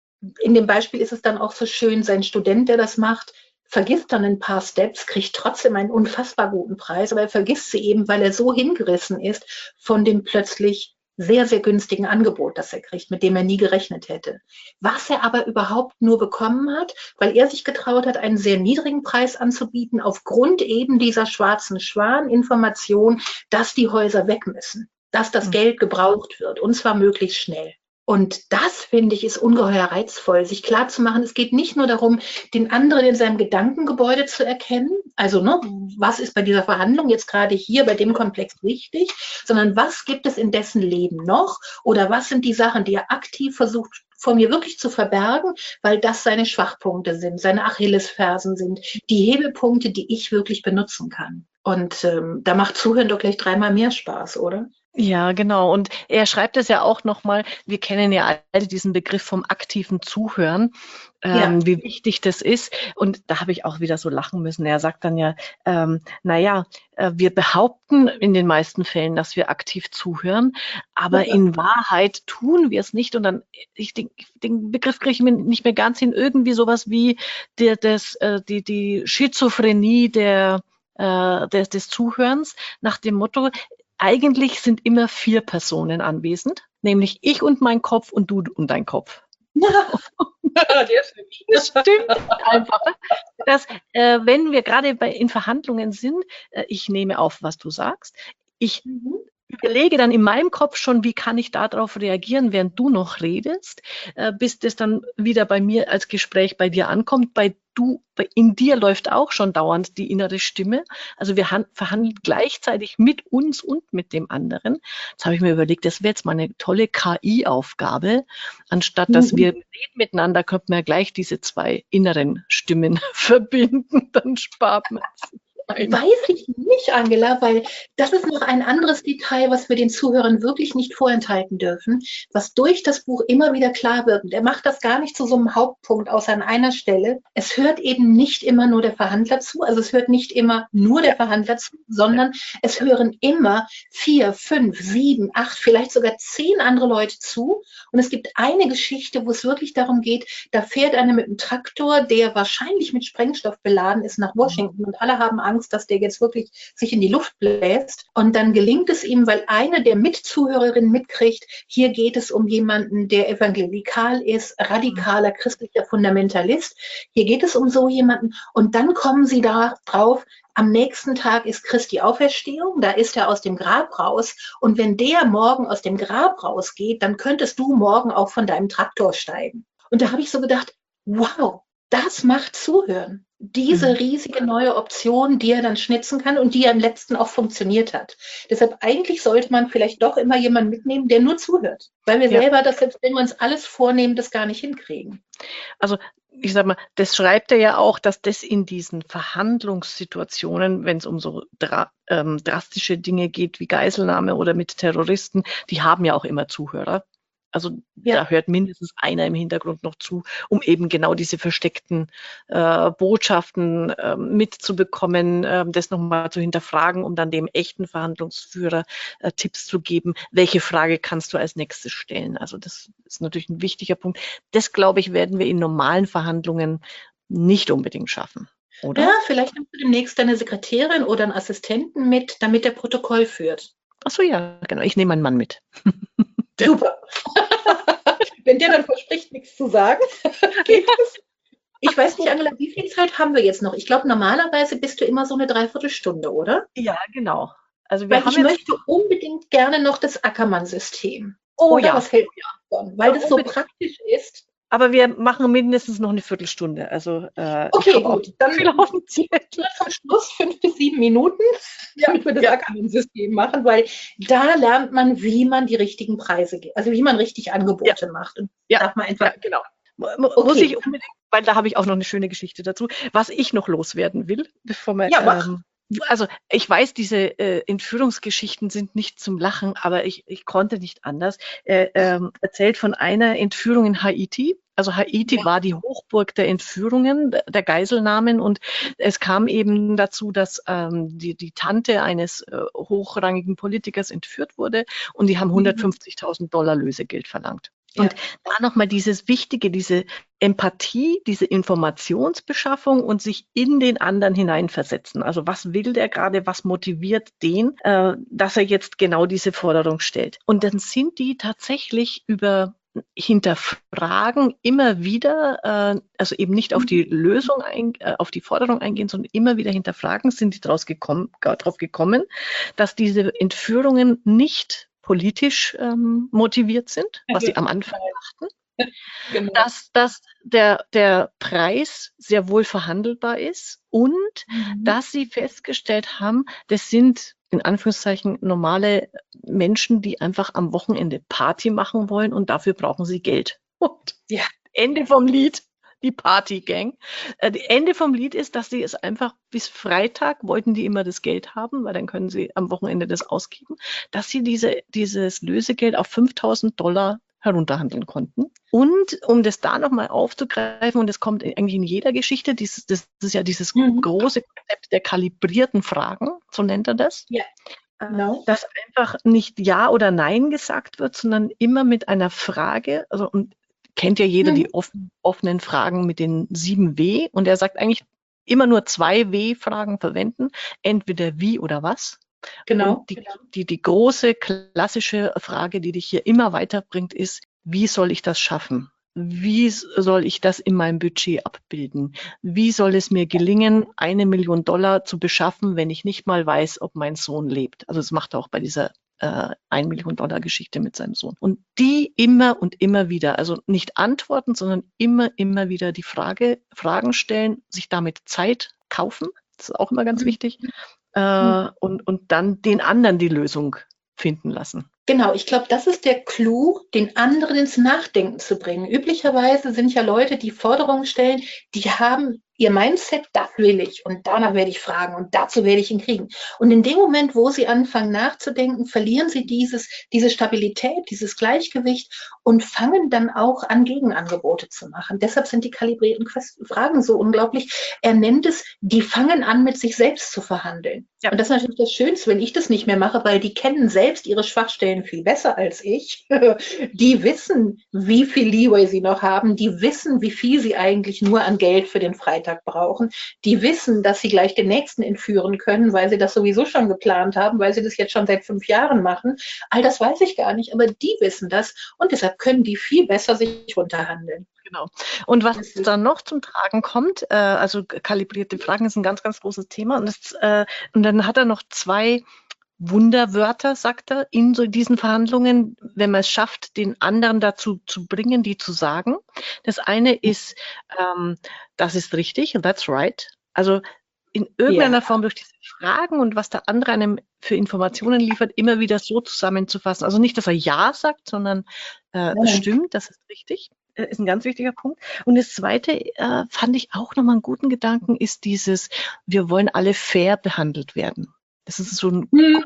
In dem Beispiel ist es dann auch so schön, sein Student, der das macht, vergisst dann ein paar Steps, kriegt trotzdem einen unfassbar guten Preis, aber er vergisst sie eben, weil er so hingerissen ist von dem plötzlich sehr, sehr günstigen Angebot, das er kriegt, mit dem er nie gerechnet hätte. Was er aber überhaupt nur bekommen hat, weil er sich getraut hat, einen sehr niedrigen Preis anzubieten, aufgrund eben dieser schwarzen Schwan-Information, dass die Häuser weg müssen, dass das Mhm. Geld gebraucht wird, und zwar möglichst schnell. Und das, finde ich, ist ungeheuer reizvoll, sich klarzumachen, es geht nicht nur darum, den anderen in seinem Gedankengebäude zu erkennen, also ne, was ist bei dieser Verhandlung jetzt gerade hier bei dem Komplex wichtig, sondern was gibt es in dessen Leben noch oder was sind die Sachen, die er aktiv versucht vor mir wirklich zu verbergen, weil das seine Schwachpunkte sind, seine Achillesfersen sind, die Hebelpunkte, die ich wirklich benutzen kann. Und ähm, da macht Zuhören doch gleich dreimal mehr Spaß, oder? Ja, genau. Und er schreibt es ja auch nochmal, wir kennen ja alle diesen Begriff vom aktiven Zuhören, Ja. ähm, wie wichtig das ist. Und da habe ich auch wieder so lachen müssen. Er sagt dann ja, ähm, naja, äh, wir behaupten in den meisten Fällen, dass wir aktiv zuhören, aber in Wahrheit tun wir es nicht. Und dann, ich den, den Begriff kriege ich mir nicht mehr ganz hin, irgendwie sowas wie der, das, äh, die, die Schizophrenie der, äh, des, des Zuhörens, nach dem Motto, eigentlich sind immer vier Personen anwesend, nämlich ich und mein Kopf und du und dein Kopf. Das stimmt einfach. Dass, äh, wenn wir gerade bei, in Verhandlungen sind, äh, ich nehme auf, was du sagst, ich mhm. überlege dann in meinem Kopf schon, wie kann ich darauf reagieren, während du noch redest, äh, bis das dann wieder bei mir als Gespräch bei dir ankommt. Bei du, bei, in dir läuft auch schon dauernd die innere Stimme. Also wir verhandeln gleichzeitig mit uns und mit dem anderen. Jetzt habe ich mir überlegt, das wäre jetzt mal eine tolle K I-Aufgabe. Anstatt dass mhm. wir reden miteinander, könnten wir gleich diese zwei inneren Stimmen verbinden. Dann spart man es. Weiß ich nicht, Angela, weil das ist noch ein anderes Detail, was wir den Zuhörern wirklich nicht vorenthalten dürfen, was durch das Buch immer wieder klar wird. Und er macht das gar nicht zu so einem Hauptpunkt, außer an einer Stelle. Es hört eben nicht immer nur der Verhandler zu, also es hört nicht immer nur der Verhandler zu, sondern es hören immer vier, fünf, sieben, acht, vielleicht sogar zehn andere Leute zu. Und es gibt eine Geschichte, wo es wirklich darum geht, da fährt einer mit einem Traktor, der wahrscheinlich mit Sprengstoff beladen ist, nach Washington und alle haben Angst, dass der jetzt wirklich sich in die Luft bläst. Und dann gelingt es ihm, weil eine der Mitzuhörerinnen mitkriegt, hier geht es um jemanden, der evangelikal ist, radikaler christlicher Fundamentalist. Hier geht es um so jemanden. Und dann kommen sie da drauf, am nächsten Tag ist Christi Auferstehung, da ist er aus dem Grab raus. Und wenn der morgen aus dem Grab rausgeht, dann könntest du morgen auch von deinem Traktor steigen. Und da habe ich so gedacht, wow, das macht Zuhören. Diese riesige neue Option, die er dann schnitzen kann und die ja im letzten auch funktioniert hat. Deshalb eigentlich sollte man vielleicht doch immer jemanden mitnehmen, der nur zuhört. Weil wir ja. selber das, selbst wenn wir uns alles vornehmen, das gar nicht hinkriegen. Also ich sag mal, das schreibt er ja auch, dass das in diesen Verhandlungssituationen, wenn es um so dra ähm, drastische Dinge geht wie Geiselnahme oder mit Terroristen, die haben ja auch immer Zuhörer. Also ja. da hört mindestens einer im Hintergrund noch zu, um eben genau diese versteckten äh, Botschaften äh, mitzubekommen, äh, das nochmal zu hinterfragen, um dann dem echten Verhandlungsführer äh, Tipps zu geben, welche Frage kannst du als nächstes stellen. Also das ist natürlich ein wichtiger Punkt. Das, glaube ich, werden wir in normalen Verhandlungen nicht unbedingt schaffen. Oder? Ja, vielleicht nimmst du demnächst deine Sekretärin oder einen Assistenten mit, damit der Protokoll führt. Ach so, ja, genau. Ich nehme meinen Mann mit. Super. Wenn der dann verspricht, nichts zu sagen, geht es. Ich weiß nicht, Angela, wie viel Zeit haben wir jetzt noch? Ich glaube, normalerweise bist du immer so eine Dreiviertelstunde, oder? Ja, genau. Also wir Weil haben ich möchte unbedingt gerne noch das Ackermann-System. Oh oder ja. Was hält mir davon? Weil ja, das so praktisch ist. Aber wir machen mindestens noch eine Viertelstunde. Also, äh, okay, gut. Dann viel auf dem Zettel zum Schluss fünf bis sieben Minuten, damit wir das ja. Ackermann-System machen, weil da lernt man, wie man die richtigen Preise gibt, also wie man richtig Angebote ja. macht. Und ja, darf man einfach, ja, genau. Okay. Muss ich unbedingt, weil da habe ich auch noch eine schöne Geschichte dazu. Was ich noch loswerden will, bevor wir. Ja, mach. Ähm, Also ich weiß, diese äh, Entführungsgeschichten sind nicht zum Lachen, aber ich, ich konnte nicht anders. Er ähm, erzählt von einer Entführung in Haiti. Also Haiti ja. war die Hochburg der Entführungen, der Geiselnahmen, und es kam eben dazu, dass ähm, die, die Tante eines äh, hochrangigen Politikers entführt wurde und die haben hundertfünfzigtausend Dollar Lösegeld verlangt. Und ja. da nochmal dieses Wichtige, diese Empathie, diese Informationsbeschaffung und sich in den anderen hineinversetzen. Also was will der gerade, was motiviert den, äh, dass er jetzt genau diese Forderung stellt. Und dann sind die tatsächlich über Hinterfragen immer wieder, äh, also eben nicht auf die Lösung, ein, äh, auf die Forderung eingehen, sondern immer wieder hinterfragen, sind die draus gekommen, drauf gekommen, dass diese Entführungen nicht politisch ähm, motiviert sind, was sie am Anfang machten, genau. dass, dass der, der Preis sehr wohl verhandelbar ist und mhm. dass sie festgestellt haben, das sind in Anführungszeichen normale Menschen, die einfach am Wochenende Party machen wollen und dafür brauchen sie Geld. Und Ja. Ende vom Lied, die Partygang. Äh, die Ende vom Lied ist, dass sie es einfach bis Freitag wollten die immer das Geld haben, weil dann können sie am Wochenende das ausgeben, dass sie diese, dieses Lösegeld auf fünftausend Dollar herunterhandeln konnten. Und um das da nochmal aufzugreifen, und das kommt eigentlich in jeder Geschichte, dieses, das ist ja dieses Mhm. große Konzept der kalibrierten Fragen, so nennt er das. Ja. Äh, Genau. Dass einfach nicht Ja oder Nein gesagt wird, sondern immer mit einer Frage, also und kennt ja jeder Mhm. die offen, offenen Fragen mit den sieben W, und er sagt eigentlich immer nur zwei W-Fragen verwenden, entweder wie oder was. Genau. Und die, die, die große klassische Frage, die dich hier immer weiterbringt, ist, wie soll ich das schaffen? Wie soll ich das in meinem Budget abbilden? Wie soll es mir gelingen, eine Million Dollar zu beschaffen, wenn ich nicht mal weiß, ob mein Sohn lebt? Also das macht er auch bei dieser äh, ein Million Dollar Geschichte mit seinem Sohn. Und die immer und immer wieder, also nicht antworten, sondern immer, immer wieder die Frage, Fragen stellen, sich damit Zeit kaufen. Das ist auch immer ganz Mhm. wichtig. Äh, und, und dann den anderen die Lösung finden lassen. Genau, ich glaube, das ist der Clou, den anderen ins Nachdenken zu bringen. Üblicherweise sind ja Leute, die Forderungen stellen, die haben ihr Mindset, das will ich und danach werde ich fragen und dazu werde ich ihn kriegen. Und in dem Moment, wo sie anfangen nachzudenken, verlieren sie dieses, diese Stabilität, dieses Gleichgewicht und fangen dann auch an, Gegenangebote zu machen. Deshalb sind die kalibrierten Fragen so unglaublich. Er nennt es, die fangen an, mit sich selbst zu verhandeln. Ja. Und das ist natürlich das Schönste, wenn ich das nicht mehr mache, weil die kennen selbst ihre Schwachstellen viel besser als ich. Die wissen, wie viel Leeway sie noch haben. Die wissen, wie viel sie eigentlich nur an Geld für den Freitag brauchen. Die wissen, dass sie gleich den nächsten entführen können, weil sie das sowieso schon geplant haben, weil sie das jetzt schon seit fünf Jahren machen. All das weiß ich gar nicht, aber die wissen das und deshalb können die viel besser sich runterhandeln. Genau. Und was dann noch zum Tragen kommt, äh, also kalibrierte Fragen ist ein ganz, ganz großes Thema. Und, das, äh, und dann hat er noch zwei Wunderwörter, sagt er, in so diesen Verhandlungen, wenn man es schafft, den anderen dazu zu bringen, die zu sagen. Das eine ist, ähm, das ist richtig, that's right. Also in irgendeiner Ja. Form durch diese Fragen und was der andere einem für Informationen liefert, immer wieder so zusammenzufassen. Also nicht, dass er Ja sagt, sondern äh, das stimmt, das ist richtig. Äh, ist ein ganz wichtiger Punkt. Und das Zweite äh, fand ich auch nochmal einen guten Gedanken, ist dieses, wir wollen alle fair behandelt werden. Das ist so ein Hm.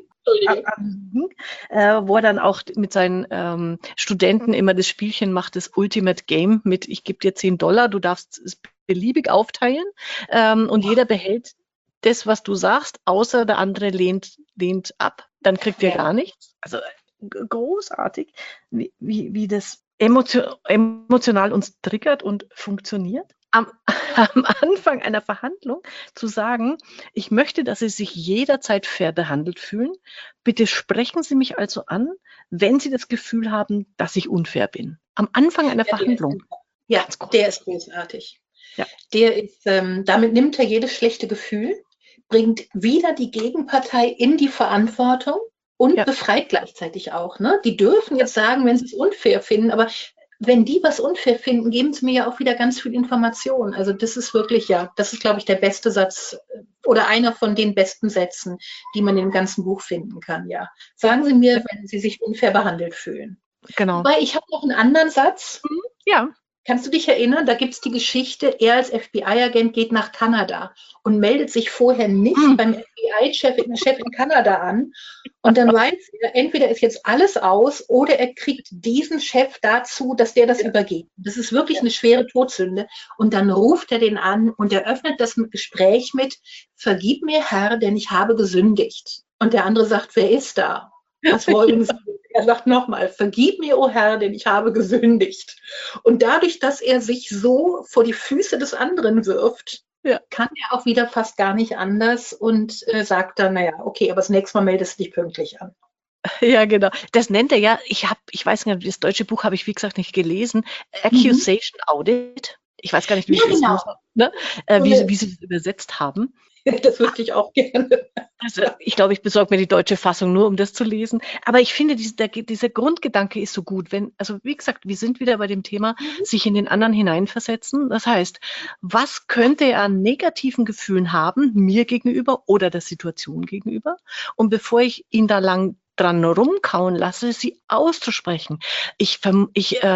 äh, wo er dann auch mit seinen ähm, Studenten immer das Spielchen macht, das Ultimate Game mit, ich gebe dir zehn Dollar, du darfst es beliebig aufteilen ähm, und jeder behält das, was du sagst, außer der andere lehnt, lehnt ab. Dann kriegt ihr Ja. gar nichts. Also großartig, wie, wie, wie das emotion, emotional uns triggert und funktioniert. Am, am Anfang einer Verhandlung zu sagen, ich möchte, dass Sie sich jederzeit fair behandelt fühlen. Bitte sprechen Sie mich also an, wenn Sie das Gefühl haben, dass ich unfair bin. Am Anfang einer Ja, Verhandlung. Ja, der ist großartig. Ja. Der ist, ähm, damit nimmt er jedes schlechte Gefühl, bringt wieder die Gegenpartei in die Verantwortung und Ja. befreit gleichzeitig auch. Ne? Die dürfen jetzt sagen, wenn sie es unfair finden, aber wenn die was unfair finden, geben sie mir ja auch wieder ganz viel Information. Also das ist wirklich, ja, das ist, glaube ich, der beste Satz oder einer von den besten Sätzen, die man im ganzen Buch finden kann, ja. Sagen Sie mir, wenn Sie sich unfair behandelt fühlen. Genau. Wobei, ich habe noch einen anderen Satz. Ja. Kannst du dich erinnern, da gibt es die Geschichte, er als F B I-Agent geht nach Kanada und meldet sich vorher nicht hm. beim F B I-Chef in, Chef in Kanada an. Und dann weiß er, entweder ist jetzt alles aus oder er kriegt diesen Chef dazu, dass der das ja. übergeht. Das ist wirklich eine schwere Todsünde. Und dann ruft er den an und er öffnet das Gespräch mit, vergib mir, Herr, denn ich habe gesündigt. Und der andere sagt, wer ist da? Was wollen Sie? Er sagt nochmal, vergib mir, o Herr, denn ich habe gesündigt. Und dadurch, dass er sich so vor die Füße des anderen wirft, ja. kann er auch wieder fast gar nicht anders und äh, sagt dann, naja, okay, aber das nächste Mal meldest du dich pünktlich an. Ja, genau. Das nennt er ja, ich habe, ich weiß nicht, das deutsche Buch habe ich, wie gesagt, nicht gelesen, Accusation mhm. Audit. Ich weiß gar nicht, wie, ja, genau. es, ne? äh, wie, wie sie das übersetzt haben. Das wüsste ich auch gerne. Also ich glaube, ich besorge mir die deutsche Fassung nur, um das zu lesen. Aber ich finde, diese, der, dieser Grundgedanke ist so gut. Wenn, also wie gesagt, wir sind wieder bei dem Thema, mhm. sich in den anderen hineinversetzen. Das heißt, was könnte er an negativen Gefühlen haben, mir gegenüber oder der Situation gegenüber? Und bevor ich ihn da lang dran rumkauen lasse, sie auszusprechen. Ich, ich, ähm,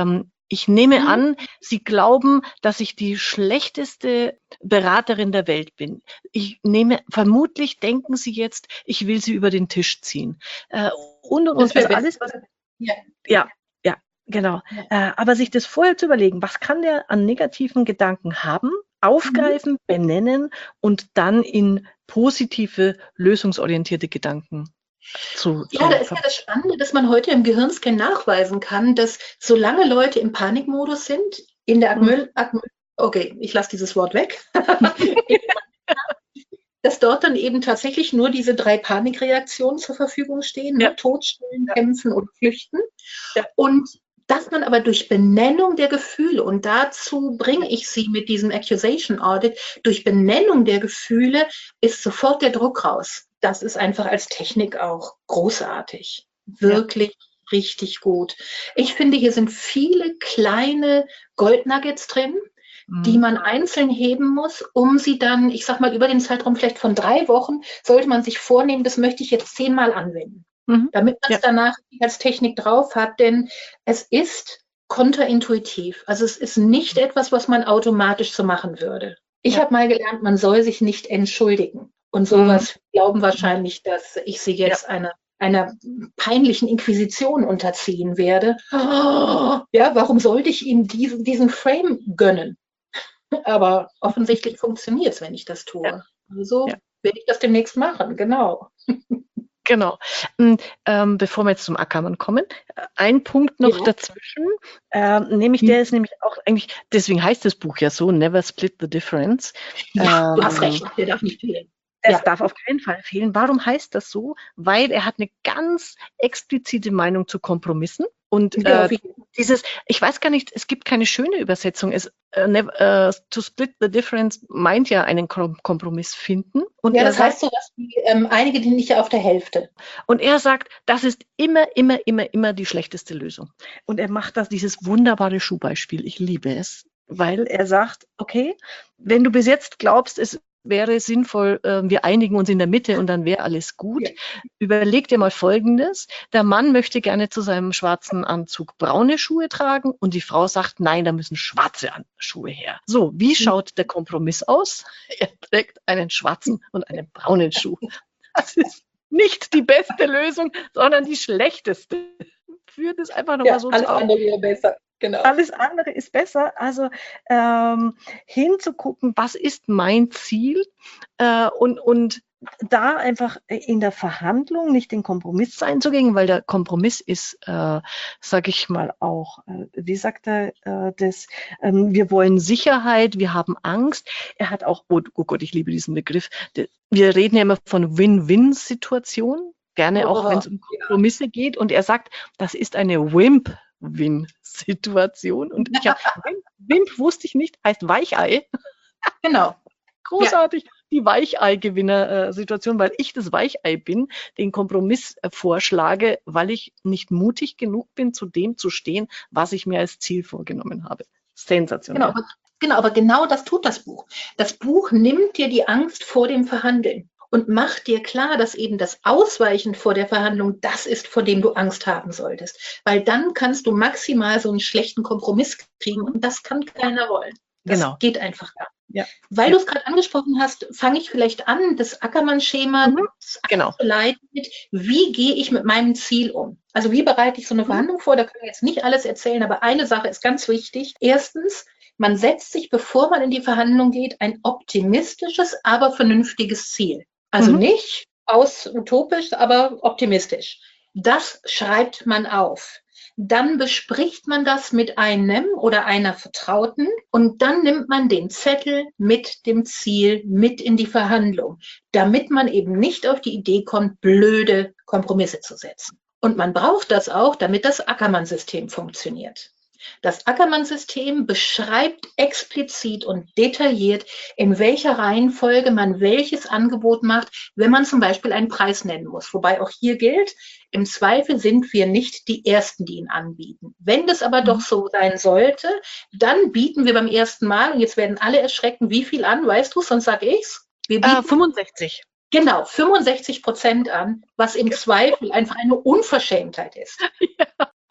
Ich nehme Mhm. an, Sie glauben, dass ich die schlechteste Beraterin der Welt bin. Ich nehme, vermutlich denken Sie jetzt, ich will Sie über den Tisch ziehen. Äh, und, und, Das und, wäre also alles, besser. was, Ja. ja, ja, genau. Ja. Äh, aber sich das vorher zu überlegen, was kann der an negativen Gedanken haben, aufgreifen, benennen und dann in positive, lösungsorientierte Gedanken zu, Ja, da zu ist ja ver- das Spannende, dass man heute im Gehirnscan nachweisen kann, dass solange Leute im Panikmodus sind, in der Hm. Akmyl, Akmyl okay, ich lasse dieses Wort weg, dass dort dann eben tatsächlich nur diese drei Panikreaktionen zur Verfügung stehen, Ja, ne? Totstellen, ja, kämpfen und flüchten. ja, Und dass man aber durch Benennung der Gefühle, und dazu bringe ich Sie mit diesem Accusation Audit, durch Benennung der Gefühle ist sofort der Druck raus. Das ist einfach als Technik auch großartig. ja. Wirklich richtig gut. Ich finde, hier sind viele kleine Goldnuggets drin, die Mhm. man einzeln heben muss, um sie dann, ich sag mal, über den Zeitraum vielleicht von drei Wochen, sollte man sich vornehmen, das möchte ich jetzt zehnmal anwenden, Mhm. damit man Ja. es danach als Technik drauf hat, denn es ist kontraintuitiv. Also es ist nicht etwas, was man automatisch so machen würde. Ich Ja. habe mal gelernt, man soll sich nicht entschuldigen. Und sowas glauben wahrscheinlich, dass ich sie jetzt einer, einer peinlichen Inquisition unterziehen werde. Ja, warum sollte ich ihm diesen, diesen Frame gönnen? Aber offensichtlich funktioniert es, wenn ich das tue. Ja. Also Ja. werde ich das demnächst machen, genau. Genau. Und, ähm, bevor wir jetzt zum Ackermann kommen, äh, ein Punkt noch Ja. dazwischen, ähm, nämlich der ist nämlich auch eigentlich, deswegen heißt das Buch ja so, Never Split the Difference. Ja, du hast Ähm, recht, der darf nicht fehlen. Es Ja. darf auf keinen Fall fehlen. Warum heißt das so? Weil er hat eine ganz explizite Meinung zu Kompromissen. Und Ja, äh, wie- dieses, ich weiß gar nicht, es gibt keine schöne Übersetzung. Es, äh, never, äh, to split the difference meint ja einen Kom Kompromiss finden. Und ja, er das sagt, heißt so was wie, ähm, einige, die nicht auf der Hälfte. und er sagt, das ist immer, immer, immer, immer die schlechteste Lösung. Und er macht das, dieses wunderbare Schuhbeispiel. Ich liebe es, weil er sagt, okay, wenn du bis jetzt glaubst, es wäre sinnvoll, äh, wir einigen uns in der Mitte und dann wäre alles gut. Ja. Überleg dir mal Folgendes. Der Mann möchte gerne zu seinem schwarzen Anzug braune Schuhe tragen und die Frau sagt, nein, da müssen schwarze An Schuhe her. So, wie schaut der Kompromiss aus? Er trägt einen schwarzen und einen braunen Schuh. Das ist nicht die beste Lösung, sondern die schlechteste. Führt es einfach nochmal Ja, so alles zu Augen. andere wäre besser. Genau. Alles andere ist besser. Also ähm, hinzugucken, was ist mein Ziel äh, und, und da einfach in der Verhandlung nicht den Kompromiss einzugehen, weil der Kompromiss ist, äh, sage ich mal auch, äh, wie sagt er äh, das, ähm, wir wollen Sicherheit, wir haben Angst. Er hat auch, oh, oh Gott, ich liebe diesen Begriff, wir reden ja immer von Win-Win-Situationen, gerne auch, wenn es um Kompromisse geht. Und er sagt, das ist eine Wimp-Win-Situation. Und ich habe, Wimp, Wimp wusste ich nicht, heißt Weichei. Genau. Großartig, ja. Die Weichei-Gewinner-Situation, weil ich das Weichei bin, den Kompromiss äh, vorschlage, weil ich nicht mutig genug bin, zu dem zu stehen, was ich mir als Ziel vorgenommen habe. Sensationell. Genau, aber, genau, aber genau das tut das Buch. Das Buch nimmt dir die Angst vor dem Verhandeln und macht dir klar, dass eben das Ausweichen vor der Verhandlung das ist, vor dem du Angst haben solltest. Weil dann kannst du maximal so einen schlechten Kompromiss kriegen und das kann keiner wollen. Das genau. geht einfach gar nicht. Ja. Weil ja. du es gerade angesprochen hast, fange ich vielleicht an, das Ackermann-Schema mhm. genau. zu leiten mit, wie gehe ich mit meinem Ziel um? Also wie bereite ich so eine Verhandlung vor? Da können wir jetzt nicht alles erzählen, aber eine Sache ist ganz wichtig. Erstens, man setzt sich, bevor man in die Verhandlung geht, ein optimistisches, aber vernünftiges Ziel. Also mhm. nicht aus utopisch, aber optimistisch. Das schreibt man auf. Dann bespricht man das mit einem oder einer Vertrauten und dann nimmt man den Zettel mit dem Ziel mit in die Verhandlung, damit man eben nicht auf die Idee kommt, blöde Kompromisse zu setzen. Und man braucht das auch, damit das Ackermann-System funktioniert. Das Ackermann-System beschreibt explizit und detailliert, in welcher Reihenfolge man welches Angebot macht, wenn man zum Beispiel einen Preis nennen muss. Wobei auch hier gilt, im Zweifel sind wir nicht die Ersten, die ihn anbieten. Wenn das aber mhm. doch so sein sollte, dann bieten wir beim ersten Mal, und jetzt werden alle erschrecken, wie viel an, weißt du, sonst sag ich's. Wir bieten äh, fünfundsechzig. Genau, fünfundsechzig Prozent an, was im Zweifel einfach eine Unverschämtheit ist. Ja. Aber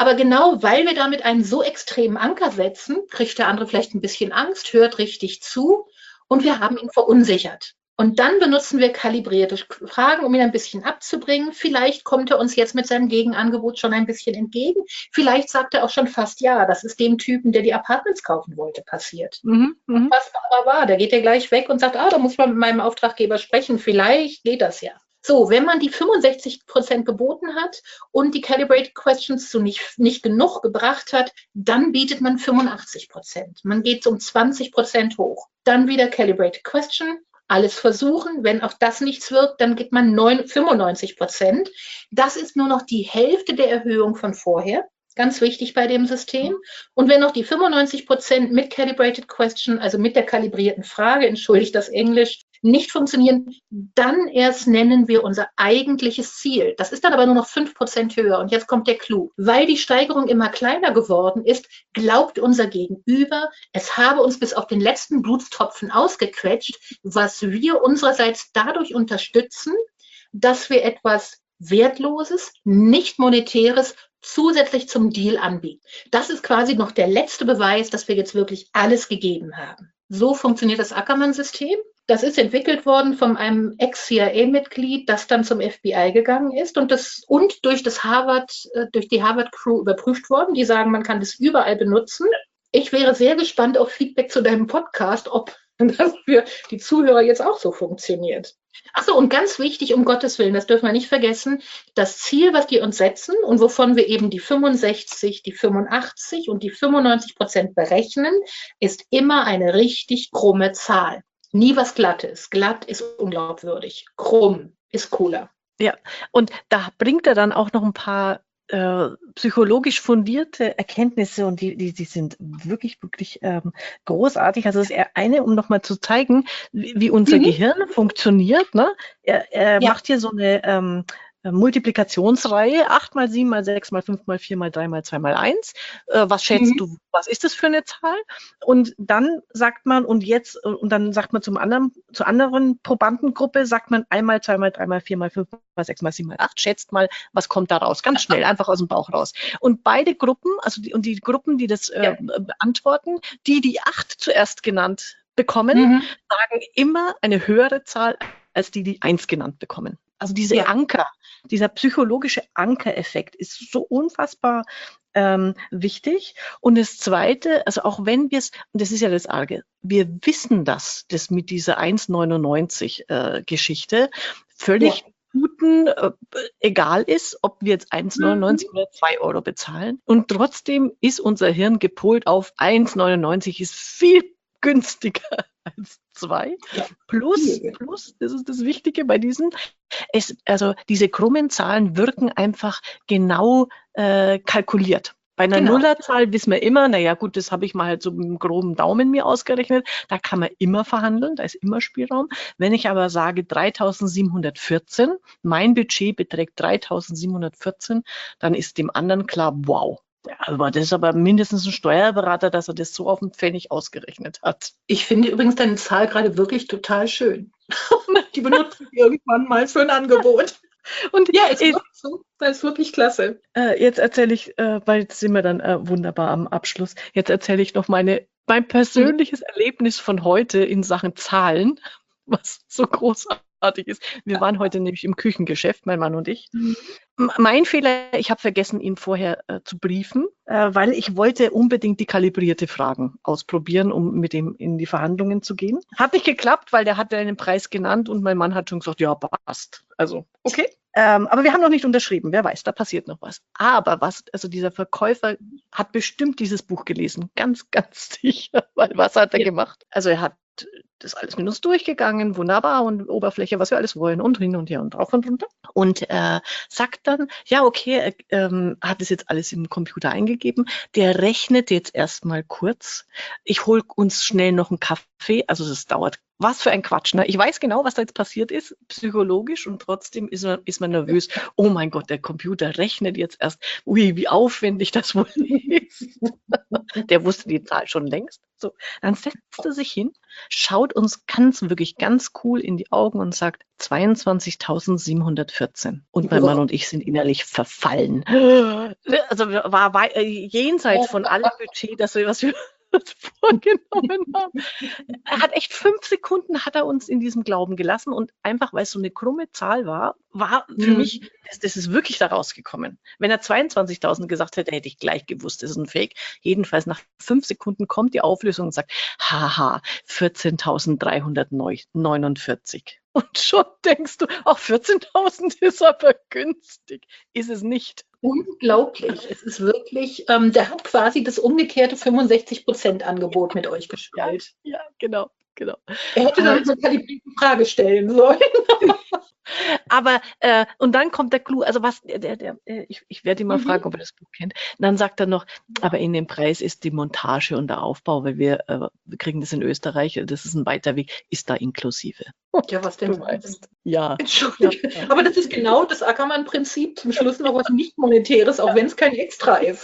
Aber genau weil wir damit einen so extremen Anker setzen, kriegt der andere vielleicht ein bisschen Angst, hört richtig zu und wir haben ihn verunsichert. Und dann benutzen wir kalibrierte Fragen, um ihn ein bisschen abzubringen. Vielleicht kommt er uns jetzt mit seinem Gegenangebot schon ein bisschen entgegen. Vielleicht sagt er auch schon fast ja, das ist dem Typen, der die Apartments kaufen wollte, passiert. Mhm, mhm. Was aber war, der geht ja gleich weg und sagt, ah, da muss man mit meinem Auftraggeber sprechen. Vielleicht geht das ja. So, wenn man die fünfundsechzig Prozent geboten hat und die Calibrated Questions so nicht, nicht genug gebracht hat, dann bietet man fünfundachtzig Prozent. Man geht um zwanzig Prozent hoch. Dann wieder Calibrated Question. Alles versuchen. Wenn auch das nichts wirkt, dann gibt man fünfundneunzig Prozent. Das ist nur noch die Hälfte der Erhöhung von vorher. Ganz wichtig bei dem System. Und wenn noch die fünfundneunzig Prozent mit Calibrated Question, also mit der kalibrierten Frage, entschuldigt das Englisch, nicht funktionieren, dann erst nennen wir unser eigentliches Ziel. Das ist dann aber nur noch fünf Prozent höher. Und jetzt kommt der Clou. Weil die Steigerung immer kleiner geworden ist, glaubt unser Gegenüber, es habe uns bis auf den letzten Blutstropfen ausgequetscht, was wir unsererseits dadurch unterstützen, dass wir etwas Wertloses, nicht Monetäres zusätzlich zum Deal anbieten. Das ist quasi noch der letzte Beweis, dass wir jetzt wirklich alles gegeben haben. So funktioniert das Ackermann-System. Das ist entwickelt worden von einem Ex-C I A-Mitglied, das dann zum F B I gegangen ist und, das, und durch, das Harvard, durch die Harvard-Crew überprüft worden. Die sagen, man kann das überall benutzen. Ich wäre sehr gespannt auf Feedback zu deinem Podcast, ob das für die Zuhörer jetzt auch so funktioniert. Achso, und ganz wichtig, um Gottes Willen, das dürfen wir nicht vergessen, das Ziel, was die uns setzen und wovon wir eben die fünfundsechzig, die fünfundachtzig und die fünfundneunzig Prozent berechnen, ist immer eine richtig krumme Zahl. Nie was Glattes. Glatt ist unglaubwürdig. Krumm ist cooler. Ja, und da bringt er dann auch noch ein paar äh, psychologisch fundierte Erkenntnisse und die, die, die sind wirklich, wirklich ähm, großartig. Also das ist eine, um nochmal zu zeigen, wie, wie unser mhm. Gehirn funktioniert. Ne? Er, er ja. macht hier so eine ähm, Multiplikationsreihe, acht mal sieben mal sechs mal fünf mal vier mal drei mal zwei mal eins. Äh, was schätzt mhm. du, was ist das für eine Zahl? Und dann sagt man, und jetzt, und dann sagt man zum anderen, zur anderen Probandengruppe, sagt man einmal, zweimal, dreimal, viermal, fünfmal, sechsmal, siebenmal, acht, schätzt mal, was kommt da raus? Ganz schnell, einfach aus dem Bauch raus. Und beide Gruppen, also die, und die Gruppen, die das äh, ja. beantworten, die die acht zuerst genannt bekommen, mhm. sagen immer eine höhere Zahl als die, die eins genannt bekommen. Also diese ja. Anker, dieser psychologische Ankereffekt ist so unfassbar ähm, wichtig. Und das Zweite, also auch wenn wir es, und das ist ja das Arge, wir wissen das, das mit dieser eins neunundneunzig äh, Geschichte völlig ja. guten, äh, egal ist, ob wir jetzt eins neunundneunzig mhm. oder zwei Euro bezahlen. Und trotzdem ist unser Hirn gepolt auf eins neunundneunzig, ist viel günstiger als zwei. Ja. Plus, plus, das ist das Wichtige bei diesen, es, also diese krummen Zahlen wirken einfach genau äh, kalkuliert. Bei einer genau. Nullerzahl wissen wir immer, naja gut, das habe ich mal halt so mit einem groben Daumen mir ausgerechnet, da kann man immer verhandeln, da ist immer Spielraum. Wenn ich aber sage dreitausendsiebenhundertvierzehn, mein Budget beträgt dreitausendsiebenhundertvierzehn, dann ist dem anderen klar, wow. Ja, aber das ist aber mindestens ein Steuerberater, dass er das so auf den Pfennig ausgerechnet hat. Ich finde übrigens deine Zahl gerade wirklich total schön. Die benutze ich irgendwann mal für ein Angebot. Und ja, es ist, so, das ist wirklich klasse. Äh, jetzt erzähle ich, äh, weil jetzt sind wir dann äh, wunderbar am Abschluss, jetzt erzähle ich noch meine, mein persönliches mhm. Erlebnis von heute in Sachen Zahlen, was so großartig ist. Wir waren heute nämlich im Küchengeschäft, mein Mann und ich. Mhm. Mein Fehler, ich habe vergessen, ihn vorher äh, zu briefen, äh, weil ich wollte unbedingt die kalibrierte Fragen ausprobieren, um mit ihm in die Verhandlungen zu gehen. Hat nicht geklappt, weil der hat einen Preis genannt und mein Mann hat schon gesagt, ja, passt. Also, okay. Ähm, aber wir haben noch nicht unterschrieben. Wer weiß, da passiert noch was. Aber was, also dieser Verkäufer hat bestimmt dieses Buch gelesen. Ganz, ganz sicher. Weil was hat er ja. gemacht? Also er hat das alles mit uns durchgegangen, wunderbar, und Oberfläche, was wir alles wollen und hin und her und drauf und runter. Und äh, sagt dann, ja, okay, er ähm, hat es jetzt alles im Computer eingegeben, der rechnet jetzt erstmal kurz. Ich hole uns schnell noch einen Kaffee Kaffee, also das dauert, was für ein Quatsch, ne? Ich weiß genau, was da jetzt passiert ist, psychologisch, und trotzdem ist man, ist man nervös. Oh mein Gott, der Computer rechnet jetzt erst. Ui, wie aufwendig das wohl ist. Der wusste die Zahl schon längst. So, dann setzt er sich hin, schaut uns ganz, wirklich ganz cool in die Augen und sagt zweiundzwanzigtausendsiebenhundertvierzehn. Und mein Mann und ich sind innerlich verfallen. Also war, war jenseits von allem Budget, das wir, was wir uns vorgenommen haben. Er hat echt fünf Sekunden hat er uns in diesem Glauben gelassen, und einfach, weil es so eine krumme Zahl war, war für Mhm. mich, das, das ist wirklich da rausgekommen. Wenn er zweiundzwanzigtausend gesagt hätte, hätte ich gleich gewusst, das ist ein Fake. Jedenfalls nach fünf Sekunden kommt die Auflösung und sagt, haha, vierzehntausenddreihundertneunundvierzig. Und schon denkst du, auch vierzehntausend ist aber günstig. Ist es nicht. Unglaublich. Es ist wirklich, ähm, der hat quasi das umgekehrte fünfundsechzig Prozent Angebot mit euch gespielt. Ja, genau, genau. Er hätte dann so eine kalibrierte Frage stellen sollen. Aber, äh, und dann kommt der Clou, also was, der, der, äh, ich, ich werde ihn mal Mhm. fragen, ob er das Buch kennt. Und dann sagt er noch, aber in dem Preis ist die Montage und der Aufbau, weil wir, äh, wir kriegen das in Österreich, das ist ein weiter Weg, ist da inklusive. Ja, was denn? Du weißt. Ja. Entschuldige. Ja. Aber das ist genau das Ackermann-Prinzip. Zum Schluss noch was Nicht-Monetäres, auch wenn es kein Extra ist.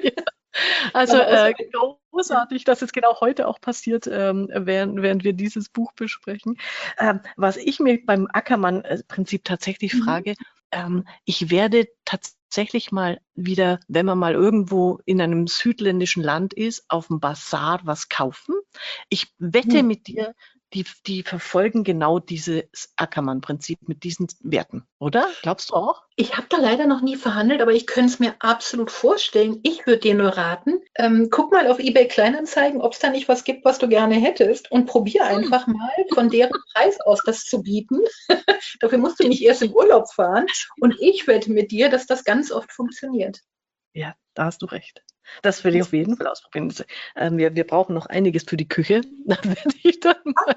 Also Aber äh, großartig, dass es genau heute auch passiert, ähm, während, während wir dieses Buch besprechen. Ähm, was ich mir beim Ackermann-Prinzip tatsächlich Mhm. frage, ähm, ich werde tatsächlich mal wieder, wenn man mal irgendwo in einem südländischen Land ist, auf dem Bazar was kaufen. Ich wette Mhm. mit dir, die, die verfolgen genau dieses Ackermann-Prinzip mit diesen Werten, oder? Glaubst du auch? Ich habe da leider noch nie verhandelt, aber ich könnte es mir absolut vorstellen. Ich würde dir nur raten, ähm, guck mal auf eBay Kleinanzeigen, ob es da nicht was gibt, was du gerne hättest, und probier einfach mal von deren Preis aus das zu bieten. Dafür musst du nicht erst im Urlaub fahren. Und ich wette mit dir, dass das ganz oft funktioniert. Ja, da hast du recht. Das will ich auf jeden Fall ausprobieren. Das, ähm, wir, wir brauchen noch einiges für die Küche. Da werde ich dann mal.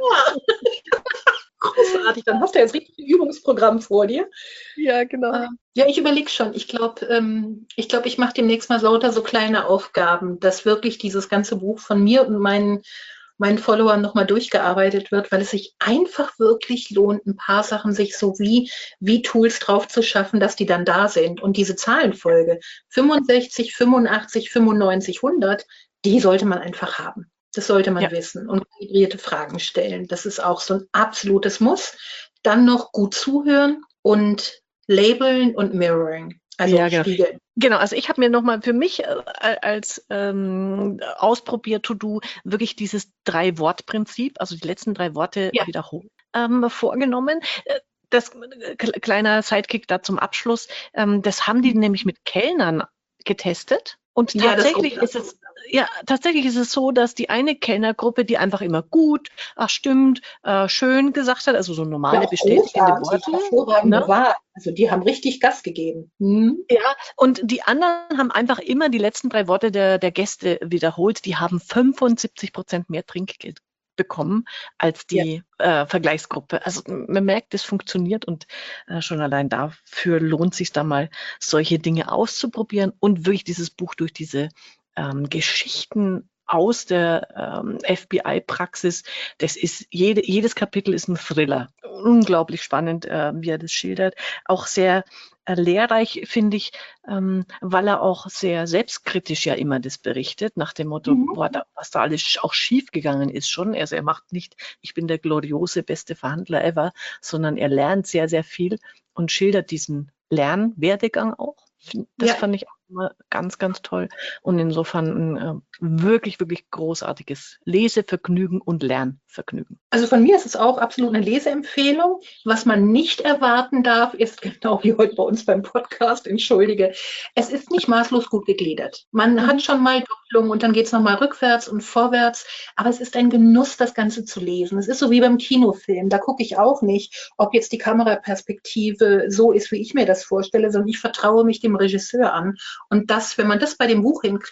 Großartig, dann hast du jetzt richtig ein Übungsprogramm vor dir. Ja, genau. Ähm, ja, ich überlege schon. Ich glaube, ähm, ich, glaub, ich mache demnächst mal lauter so kleine Aufgaben, dass wirklich dieses ganze Buch von mir und meinen, meinen Followern nochmal durchgearbeitet wird, weil es sich einfach wirklich lohnt, ein paar Sachen sich so wie, wie Tools drauf zu schaffen, dass die dann da sind. Und diese Zahlenfolge fünfundsechzig, fünfundachtzig, fünfundneunzig, hundert, die sollte man einfach haben. Das sollte man Ja. wissen und kalibrierte Fragen stellen. Das ist auch so ein absolutes Muss. Dann noch gut zuhören und labeln und mirroring, also Ja, genau. spiegeln. Genau, also ich habe mir nochmal für mich äh, als ähm, Ausprobier-To-Do wirklich dieses Drei-Wort-Prinzip, also die letzten drei Worte Ja. wiederholen, ähm, vorgenommen. Äh, Das äh, kleiner Sidekick da zum Abschluss, ähm, das haben die nämlich mit Kellnern getestet. Und Ja, das tatsächlich auch. ist es, ja, tatsächlich ist es so, dass die eine Kellnergruppe, die einfach immer gut, ach stimmt, äh, schön gesagt hat, also so normale Ja, bestätigende großartig, Worte. hervorragende Ne? Wahl. Also die haben richtig Gas gegeben. Hm? Ja, und die anderen haben einfach immer die letzten drei Worte der, der Gäste wiederholt. Die haben fünfundsiebzig Prozent mehr Trinkgeld bekommen als die äh, Vergleichsgruppe. Also man merkt, es funktioniert, und äh, schon allein dafür lohnt sich da mal, solche Dinge auszuprobieren und wirklich dieses Buch durch diese ähm, Geschichten aus der ähm, F B I-Praxis. Das ist jede, jedes Kapitel ist ein Thriller. Unglaublich spannend, äh, wie er das schildert. Auch sehr äh, lehrreich, finde ich, ähm, weil er auch sehr selbstkritisch ja immer das berichtet, nach dem Motto, Mhm. boah, da, was da alles auch schief gegangen ist schon. Also er macht nicht, ich bin der gloriose beste Verhandler ever, sondern er lernt sehr, sehr viel und schildert diesen Lernwerdegang auch. Das Ja. fand ich auch immer ganz, ganz toll. Und insofern ein äh, wirklich, wirklich großartiges Lesevergnügen und Lernvergnügen. Also von mir ist es auch absolut eine Leseempfehlung. Was man nicht erwarten darf, ist genau wie heute bei uns beim Podcast, entschuldige, es ist nicht maßlos gut gegliedert. Man Mhm. hat schon mal Doppelung und dann geht es nochmal rückwärts und vorwärts, aber es ist ein Genuss, das Ganze zu lesen. Es ist so wie beim Kinofilm, da gucke ich auch nicht, ob jetzt die Kameraperspektive so ist, wie ich mir das vorstelle, sondern ich vertraue mich dem Regisseur an. Und das, wenn man das bei dem Buch hinkriegt,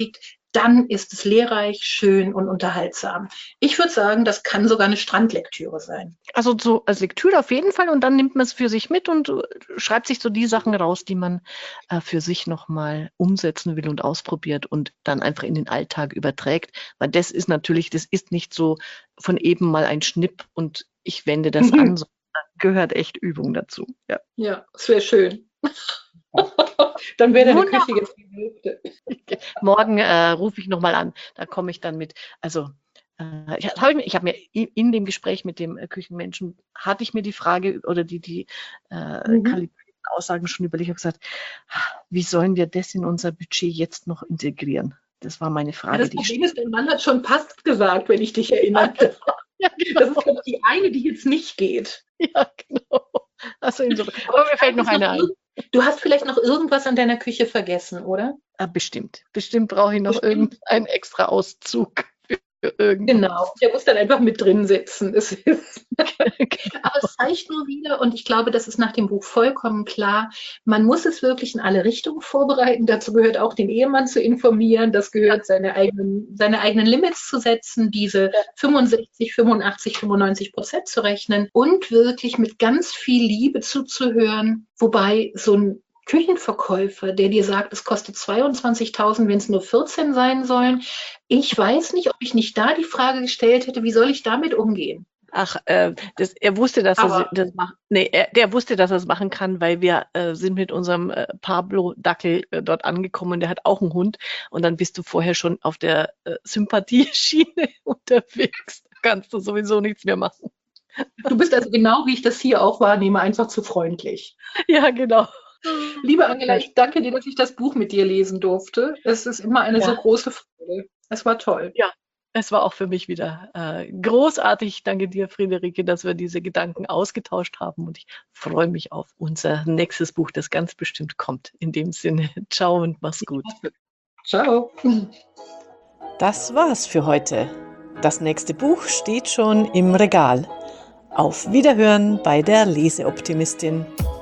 dann ist es lehrreich, schön und unterhaltsam. Ich würde sagen, das kann sogar eine Strandlektüre sein. Also so als Lektüre auf jeden Fall und dann nimmt man es für sich mit und äh, schreibt sich so die Sachen raus, die man äh, für sich nochmal umsetzen will und ausprobiert und dann einfach in den Alltag überträgt. Weil das ist natürlich, das ist nicht so von eben mal ein Schnipp und ich wende das an, sondern da gehört echt Übung dazu. Ja, Ja, das wäre schön. Dann wäre deine Küche jetzt die Hälfte. Morgen äh, rufe ich nochmal an, da komme ich dann mit. Also äh, ich habe mir, ich hab mir in, in dem Gespräch mit dem äh, Küchenmenschen, hatte ich mir die Frage oder die, die äh, Mhm. kalibrierten Aussagen schon überlegt. Ich habe gesagt, wie sollen wir das in unser Budget jetzt noch integrieren? Das war meine Ja, Frage. das die ich Problem ist, dein Mann hat schon passt gesagt, wenn ich dich erinnere. Ja, Das ist glaub ich, die eine, die jetzt nicht geht. ja, genau. Also insofern. Aber mir fällt noch Hast du eine ein. irg- Du hast vielleicht noch irgendwas an deiner Küche vergessen, oder? Ah, bestimmt. Bestimmt brauche ich noch Bestimmt. irgendeinen extra Auszug für irgendwas. Genau, der muss dann einfach mit drin sitzen. Es ist Genau. Aber es zeigt nur wieder, und ich glaube, das ist nach dem Buch vollkommen klar, man muss es wirklich in alle Richtungen vorbereiten. Dazu gehört auch, den Ehemann zu informieren. Das gehört, seine eigenen, seine eigenen Limits zu setzen, diese fünfundsechzig, fünfundachtzig, fünfundneunzig Prozent zu rechnen und wirklich mit ganz viel Liebe zuzuhören. Wobei so ein Küchenverkäufer, der dir sagt, es kostet zweiundzwanzigtausend, wenn es nur vierzehn sein sollen. Ich weiß nicht, ob ich nicht da die Frage gestellt hätte, wie soll ich damit umgehen? Ach, äh, das, er wusste, dass er Aber- das macht. Nee, er, der wusste, dass er es machen kann, weil wir äh, sind mit unserem äh, Pablo-Dackel äh, dort angekommen und der hat auch einen Hund. Und dann bist du vorher schon auf der äh, Sympathieschiene unterwegs. Da kannst du sowieso nichts mehr machen. Du bist also genau, wie ich das hier auch wahrnehme, einfach zu freundlich. Ja, genau. Liebe Angela, ich danke dir, dass ich das Buch mit dir lesen durfte. Es ist immer eine Ja. so große Freude. Es war toll. Ja, es war auch für mich wieder äh, großartig. Ich danke dir, Friederike, dass wir diese Gedanken ausgetauscht haben und ich freue mich auf unser nächstes Buch, das ganz bestimmt kommt. In dem Sinne, ciao und mach's gut. Ciao. Das war's für heute. Das nächste Buch steht schon im Regal. Auf Wiederhören bei der Leseoptimistin.